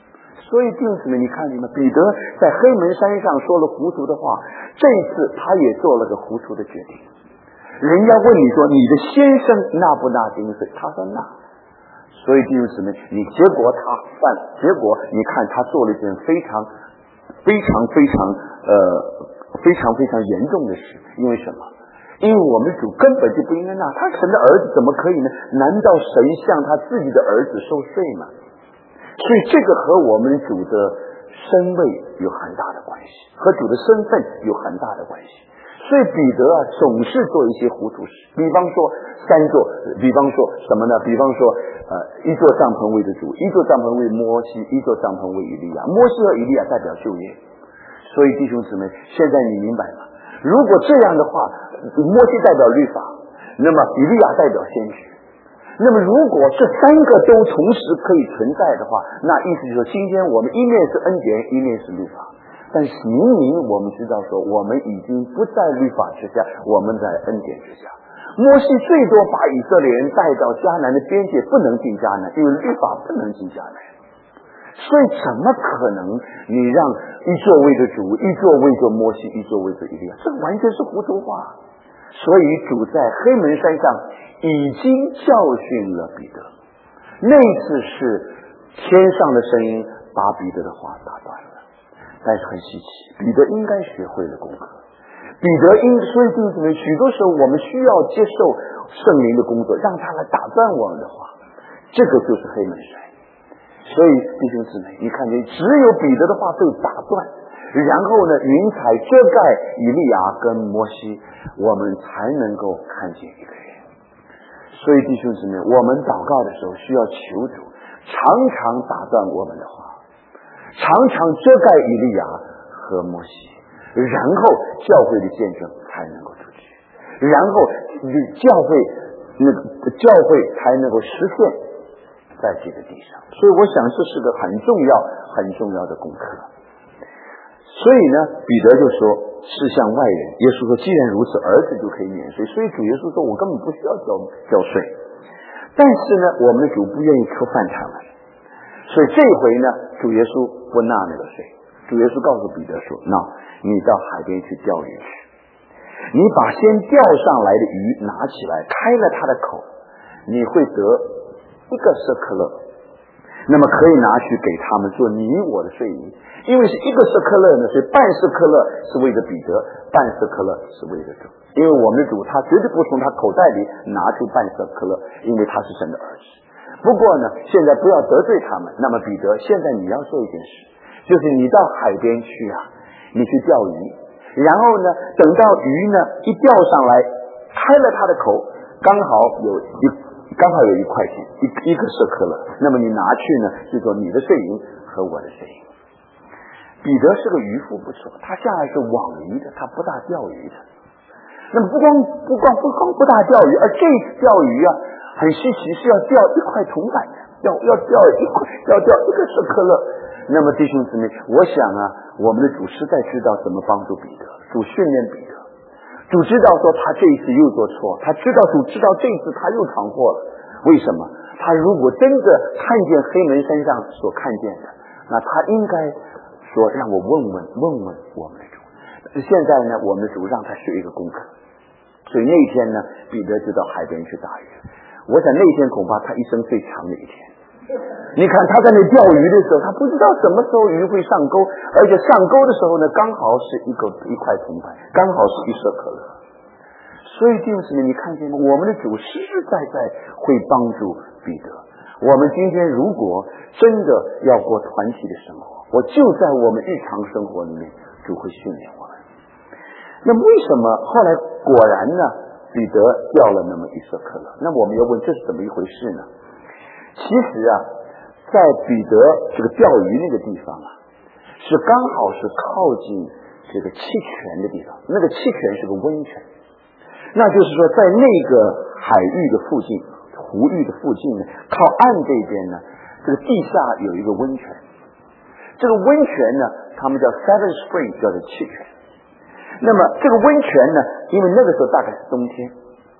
所以弟兄姊妹，你看见吗？彼得在黑门山上说了糊涂的话，这一次他也做了个糊涂的决定。人家问你说你的先生纳不纳丁税？他说纳。所以弟兄姊妹，你结果他犯，结果你看他做了一件非常非常非常呃非常非常严重的事。因为什么？因为我们主根本就不应该纳，他神的儿子怎么可以呢？难道神向他自己的儿子收税吗？所以这个和我们主的身位有很大的关系，和主的身份有很大的关系。所以彼得啊，总是做一些糊涂事。比方说三座，比方说什么呢？比方说呃，一座帐篷为的主，一座帐篷为摩西，一座帐篷为以利亚。摩西和以利亚代表旧约。所以弟兄姊妹，现在你明白吗？如果这样的话，摩西代表律法，那么以利亚代表先知。那么如果这三个都同时可以存在的话，那意思就是今天我们一面是恩典，一面是律法。但是明明我们知道说，我们已经不在律法之下，我们在恩典之下。摩西最多把以色列人带到迦南的边界，不能进迦南，因为律法不能进迦南。所以怎么可能你让一座为着主，一座为着摩西，一座为着以利亚？这完全是糊涂话。所以主在黑门山上已经教训了彼得，那次是天上的声音把彼得的话打断了。但是很稀奇，彼得应该学会了功课。彼得应所以弟兄姊妹，许多时候我们需要接受圣灵的工作，让他来打断我们的话，这个就是黑门山。所以弟兄姊妹，你看见只有彼得的话被打断，然后呢，云彩遮盖以利亚跟摩西，我们才能够看见一个人。所以弟兄姊妹，我们祷告的时候需要求主常常打断我们的话，常常遮盖以利亚和摩西，然后教会的见证才能够出去，然后教会那个教会才能够实现在这个地上。所以我想这是个很重要很重要的功课。所以呢，彼得就说是向外人。耶稣说既然如此，儿子就可以免税。所以主耶稣说我根本不需要交交税。但是呢，我们的主不愿意吃饭他们，所以这回呢，主耶稣不纳那个税。主耶稣告诉彼得说，那你到海边去钓鱼去，你把先钓上来的鱼拿起来，开了它的口，你会得一个舍克勒，那么可以拿去给他们做你我的税银。因为是一个舍克勒呢，所以半舍克勒是为了彼得，半舍克勒是为了主。因为我们的主他绝对不从他口袋里拿出半舍克勒，因为他是神的儿子。不过呢，现在不要得罪他们。那么彼得，现在你要做一件事，就是你到海边去啊，你去钓鱼，然后呢，等到鱼呢一钓上来，开了它的口，刚好有一刚好有一块钱，一一个舍克勒，那么你拿去呢，就说你的税银和我的税银。彼得是个渔夫不错，他向来是网鱼的，他不大钓鱼的。那么不光不光不光不大钓鱼，而这次钓鱼啊，很稀奇，是要钓一块铜板的，要要钓一块，要钓一个舍克勒。那么弟兄姊妹，我想啊，我们的主实在知道怎么帮助彼得，主训练彼得，主知道说他这一次又做错，他知道主知道这一次他又闯祸了。为什么？他如果真的看见黑门山上所看见的，那他应该说让我问问问问我们的主。现在呢，我们的主让他学一个功课，所以那天呢，彼得就到海边去打鱼。我想那天恐怕他一生最长的一天。你看他在那钓鱼的时候，他不知道什么时候鱼会上钩，而且上钩的时候呢，刚好是一个一块铜板，刚好是一舍克勒。所以弟兄姊妹，你看见吗？我们的主实实在在会帮助彼得。我们今天如果真的要过团体的生活，我就在我们日常生活里面，主会训练我们。那么为什么后来果然呢，彼得钓了那么一舍克勒？那么我们要问，这是怎么一回事呢？其实啊，在彼得这个钓鱼那个地方啊，是刚好是靠近这个弃泉的地方。那个弃泉是个温泉，那就是说在那个海域的附近，湖域的附近呢，靠岸这边呢，这个地下有一个温泉。这个温泉呢，他们叫 Seven Spring， 叫做弃泉。那么这个温泉呢，因为那个时候大概是冬天，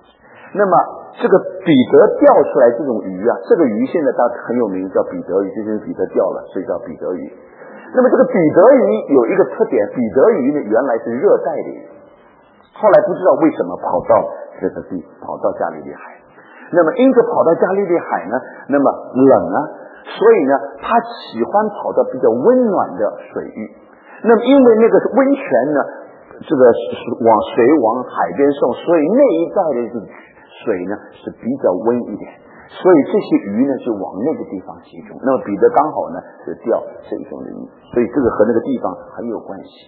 那么这个彼得钓出来这种鱼啊，这个鱼现在它很有名，叫彼得鱼，就是彼得钓了，所以叫彼得鱼。那么这个彼得鱼有一个特点，彼得鱼呢原来是热带的鱼，后来不知道为什么跑到这个地，跑到加利利海。那么因着跑到加利利海呢，那么冷啊，所以呢他喜欢跑到比较温暖的水域。那么因为那个温泉呢，这个往水往海边送，所以那一带的这个水呢是比较温一点，所以这些鱼呢就往那个地方集中。那么彼得刚好呢是钓这种的鱼，所以这个和那个地方很有关系。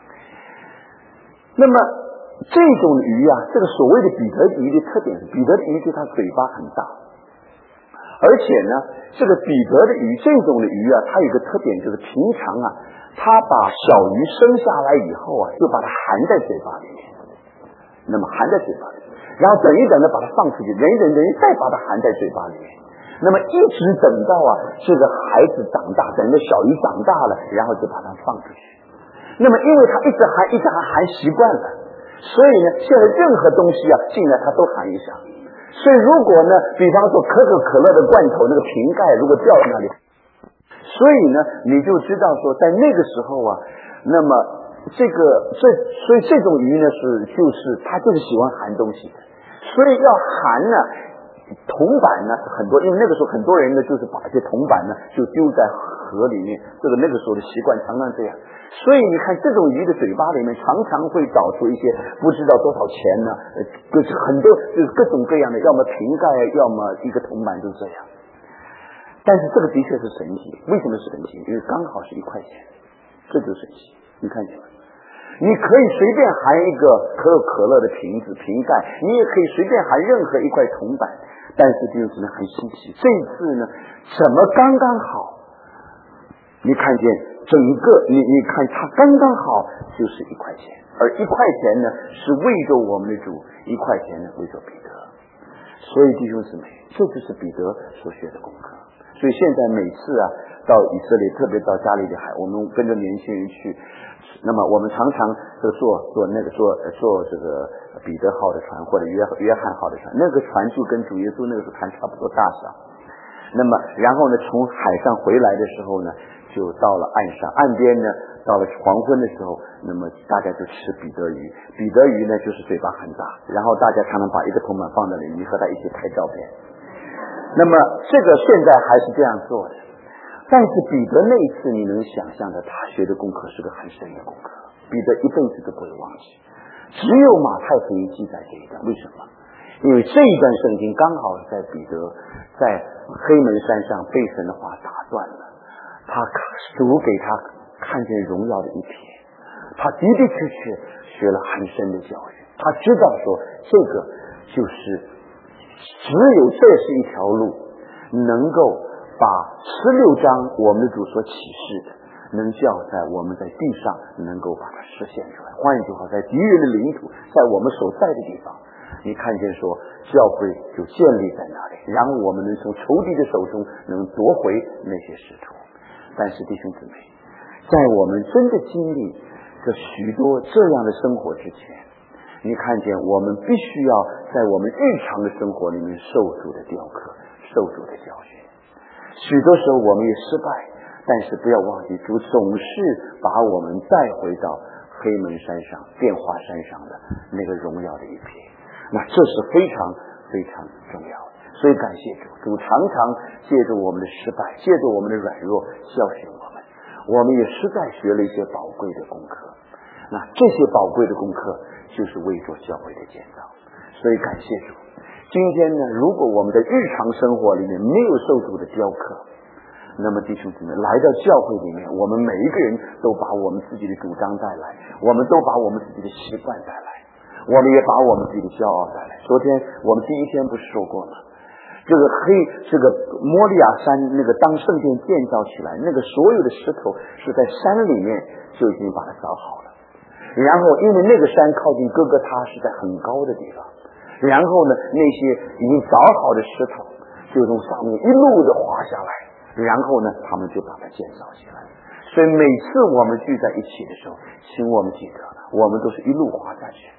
那么这种鱼啊，这个所谓的彼得鱼的特点是，彼得的鱼就是它嘴巴很大，而且呢这个彼得的鱼这种的鱼啊，它有一个特点就是平常啊他把小鱼生下来以后啊，就把它含在嘴巴里面，那么含在嘴巴里面，然后等一等的把它放出去，忍一忍忍一再把它含在嘴巴里面，那么一直等到啊这个孩子长大，等着小鱼长大了，然后就把它放出去。那么因为他一直含一直含含习惯了，所以呢现在任何东西啊进来他都含一下。所以如果呢比方说可口可乐的罐头那个瓶盖如果掉在那里，所以呢你就知道说在那个时候啊，那么这个这所以这种鱼呢是就是它就是喜欢含东西的，所以要含呢铜板呢很多，因为那个时候很多人呢就是把这铜板呢就丢在河里面，这个那个时候的习惯常常这样。所以你看这种鱼的嘴巴里面常常会找出一些不知道多少钱呢，就是很多就是各种各样的，要么瓶盖要么一个铜板，就这样。但是这个的确是神奇，为什么是神奇？因为刚好是一块钱，这就是神奇。你看见没？你可以随便含一个可口可乐的瓶子瓶盖，你也可以随便含任何一块铜板，但是就是很稀奇。这一次呢怎么刚刚好，你看见整个你你看它刚刚好就是一块钱，而一块钱呢是为着我们的主，一块钱呢为着彼得。所以弟兄姊妹，这就是彼得所学的功课。所以现在每次啊到以色列，特别到加利利海，我们跟着年轻人去，那么我们常常就坐坐那个坐坐这个彼得号的船或者约约翰号的船，那个船就跟主耶稣那个船差不多大小。那么然后呢从海上回来的时候呢就到了岸上，岸边呢到了黄昏的时候，那么大家就吃彼得鱼。彼得鱼呢就是嘴巴很大，然后大家常常把一个铜板放在里面和他一起拍照片。那么这个现在还是这样做的，但是彼得那一次你能想象的，他学的功课是个很深的功课，彼得一辈子都不会忘记。只有马太福音记载这一段，为什么？因为这一段圣经刚好是在彼得在黑门山上被神的话打断了，他主给他看见荣耀的一瞥，他的的确确学了很深的教训，他知道说这个就是只有这是一条路能够把十六章我们的主所启示的能叫在我们在地上能够把它实现出来。换一句话，在敌人的领土，在我们所在的地方，你看见说教会就建立在那里，然后我们能从仇敌的手中能夺回那些使徒。但是弟兄姊妹，在我们真的经历这许多这样的生活之前，你看见我们必须要在我们日常的生活里面受主的雕刻，受主的教训。许多时候我们也失败，但是不要忘记主总是把我们带回到黑门山上变化山上的那个荣耀的一瞥，那这是非常非常重要的。所以感谢主，主常常借着我们的失败，借着我们的软弱教训我们，我们也实在学了一些宝贵的功课。那这些宝贵的功课就是为着教会的建造。所以感谢主，今天呢如果我们在日常生活里面没有受主的雕刻，那么弟兄姊妹来到教会里面，我们每一个人都把我们自己的主张带来，我们都把我们自己的习惯带来，我们也把我们自己的骄傲带来。昨天我们第一天不是说过吗？这个黑这个摩利亚山那个当圣殿建造起来，那个所有的石头是在山里面就已经把它凿好了，然后因为那个山靠近哥哥他是在很高的地方，然后呢那些已经凿好的石头就从上面一路的滑下来，然后呢他们就把它建造起来。所以每次我们聚在一起的时候，请我们记得我们都是一路滑下去的，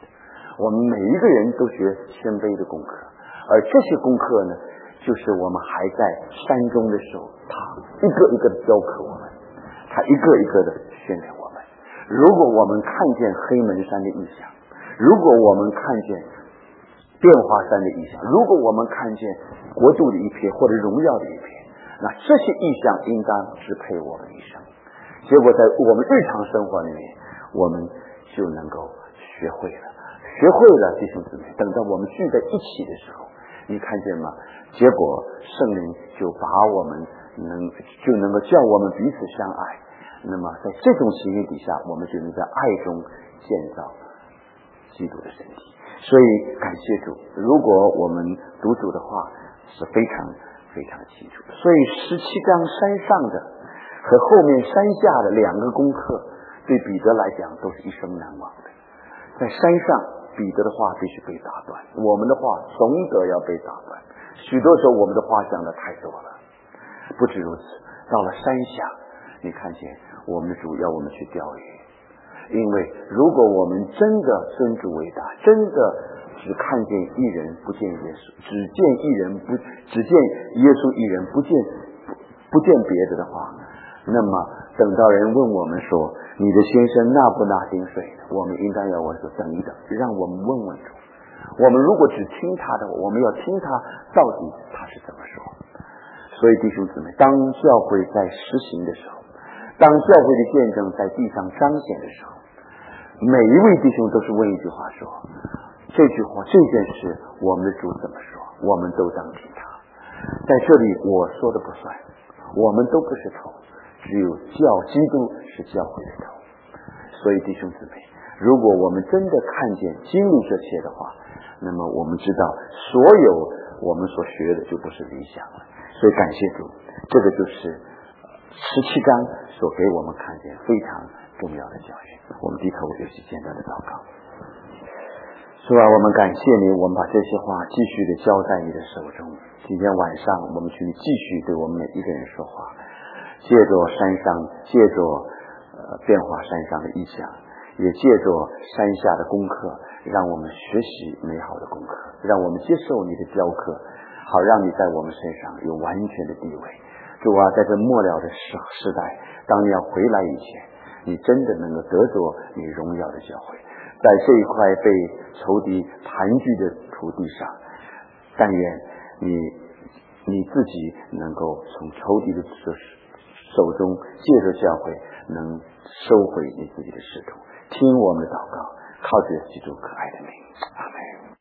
我们每一个人都学谦卑的功课，而这些功课呢，就是我们还在山中的时候，他一个一个的教课我们，他一个一个的训练我们。如果我们看见黑门山的异象，如果我们看见变化山的异象，如果我们看见国度的一瞥或者荣耀的一瞥，那这些意象应当支配我们一生。结果在我们日常生活里面，我们就能够学会了，学会了弟兄姊妹，等到我们聚在一起的时候，你看见吗？结果圣灵就把我们能就能够叫我们彼此相爱。那么在这种情形底下，我们就能在爱中建造基督的身体。所以感谢主，如果我们读主的话是非常非常清楚的。所以十七章山上的和后面山下的两个功课，对彼得来讲都是一生难忘的。在山上，彼得的话必须被打断，我们的话总得要被打断。许多时候我们的话讲的太多了。不止如此，到了山下，你看见我们的主要我们去钓鱼。因为如果我们真的尊主为大，真的只看见一人不见耶稣，只见一人不只见耶稣一人不见不不见别的的话，那么等到人问我们说你的先生纳不纳丁税，我们应当要我说等一等，让我们问问主。我们如果只听他的，我们要听他到底他是怎么说。所以弟兄姊妹，当教会在实行的时候，当教会的见证在地上彰显的时候，每一位弟兄都是问一句话说，这句话这件事我们的主怎么说，我们都当听他。在这里我说的不算，我们都不是头，只有教基督是教会的头。所以弟兄姊妹，如果我们真的看见经历这些的话，那么我们知道所有我们所学的就不是理想了。所以感谢主，这个就是十七章所给我们看见非常重要的教训。我们低头有些简单的祷告。主啊，我们感谢你，我们把这些话继续的交在你的手中。今天晚上我们请你继续对我们每一个人说话，借着山上借着呃变化山上的意象，也借着山下的功课，让我们学习美好的功课，让我们接受你的教课，好让你在我们身上有完全的地位。主啊，在这末了的时时代，当你要回来以前，你真的能够得着你荣耀的教会，在这一块被仇敌盘踞的土地上，但愿你你自己能够从仇敌的手中借着教会能收回你自己的使徒。听我们的祷告，靠着基督可爱的名，阿们。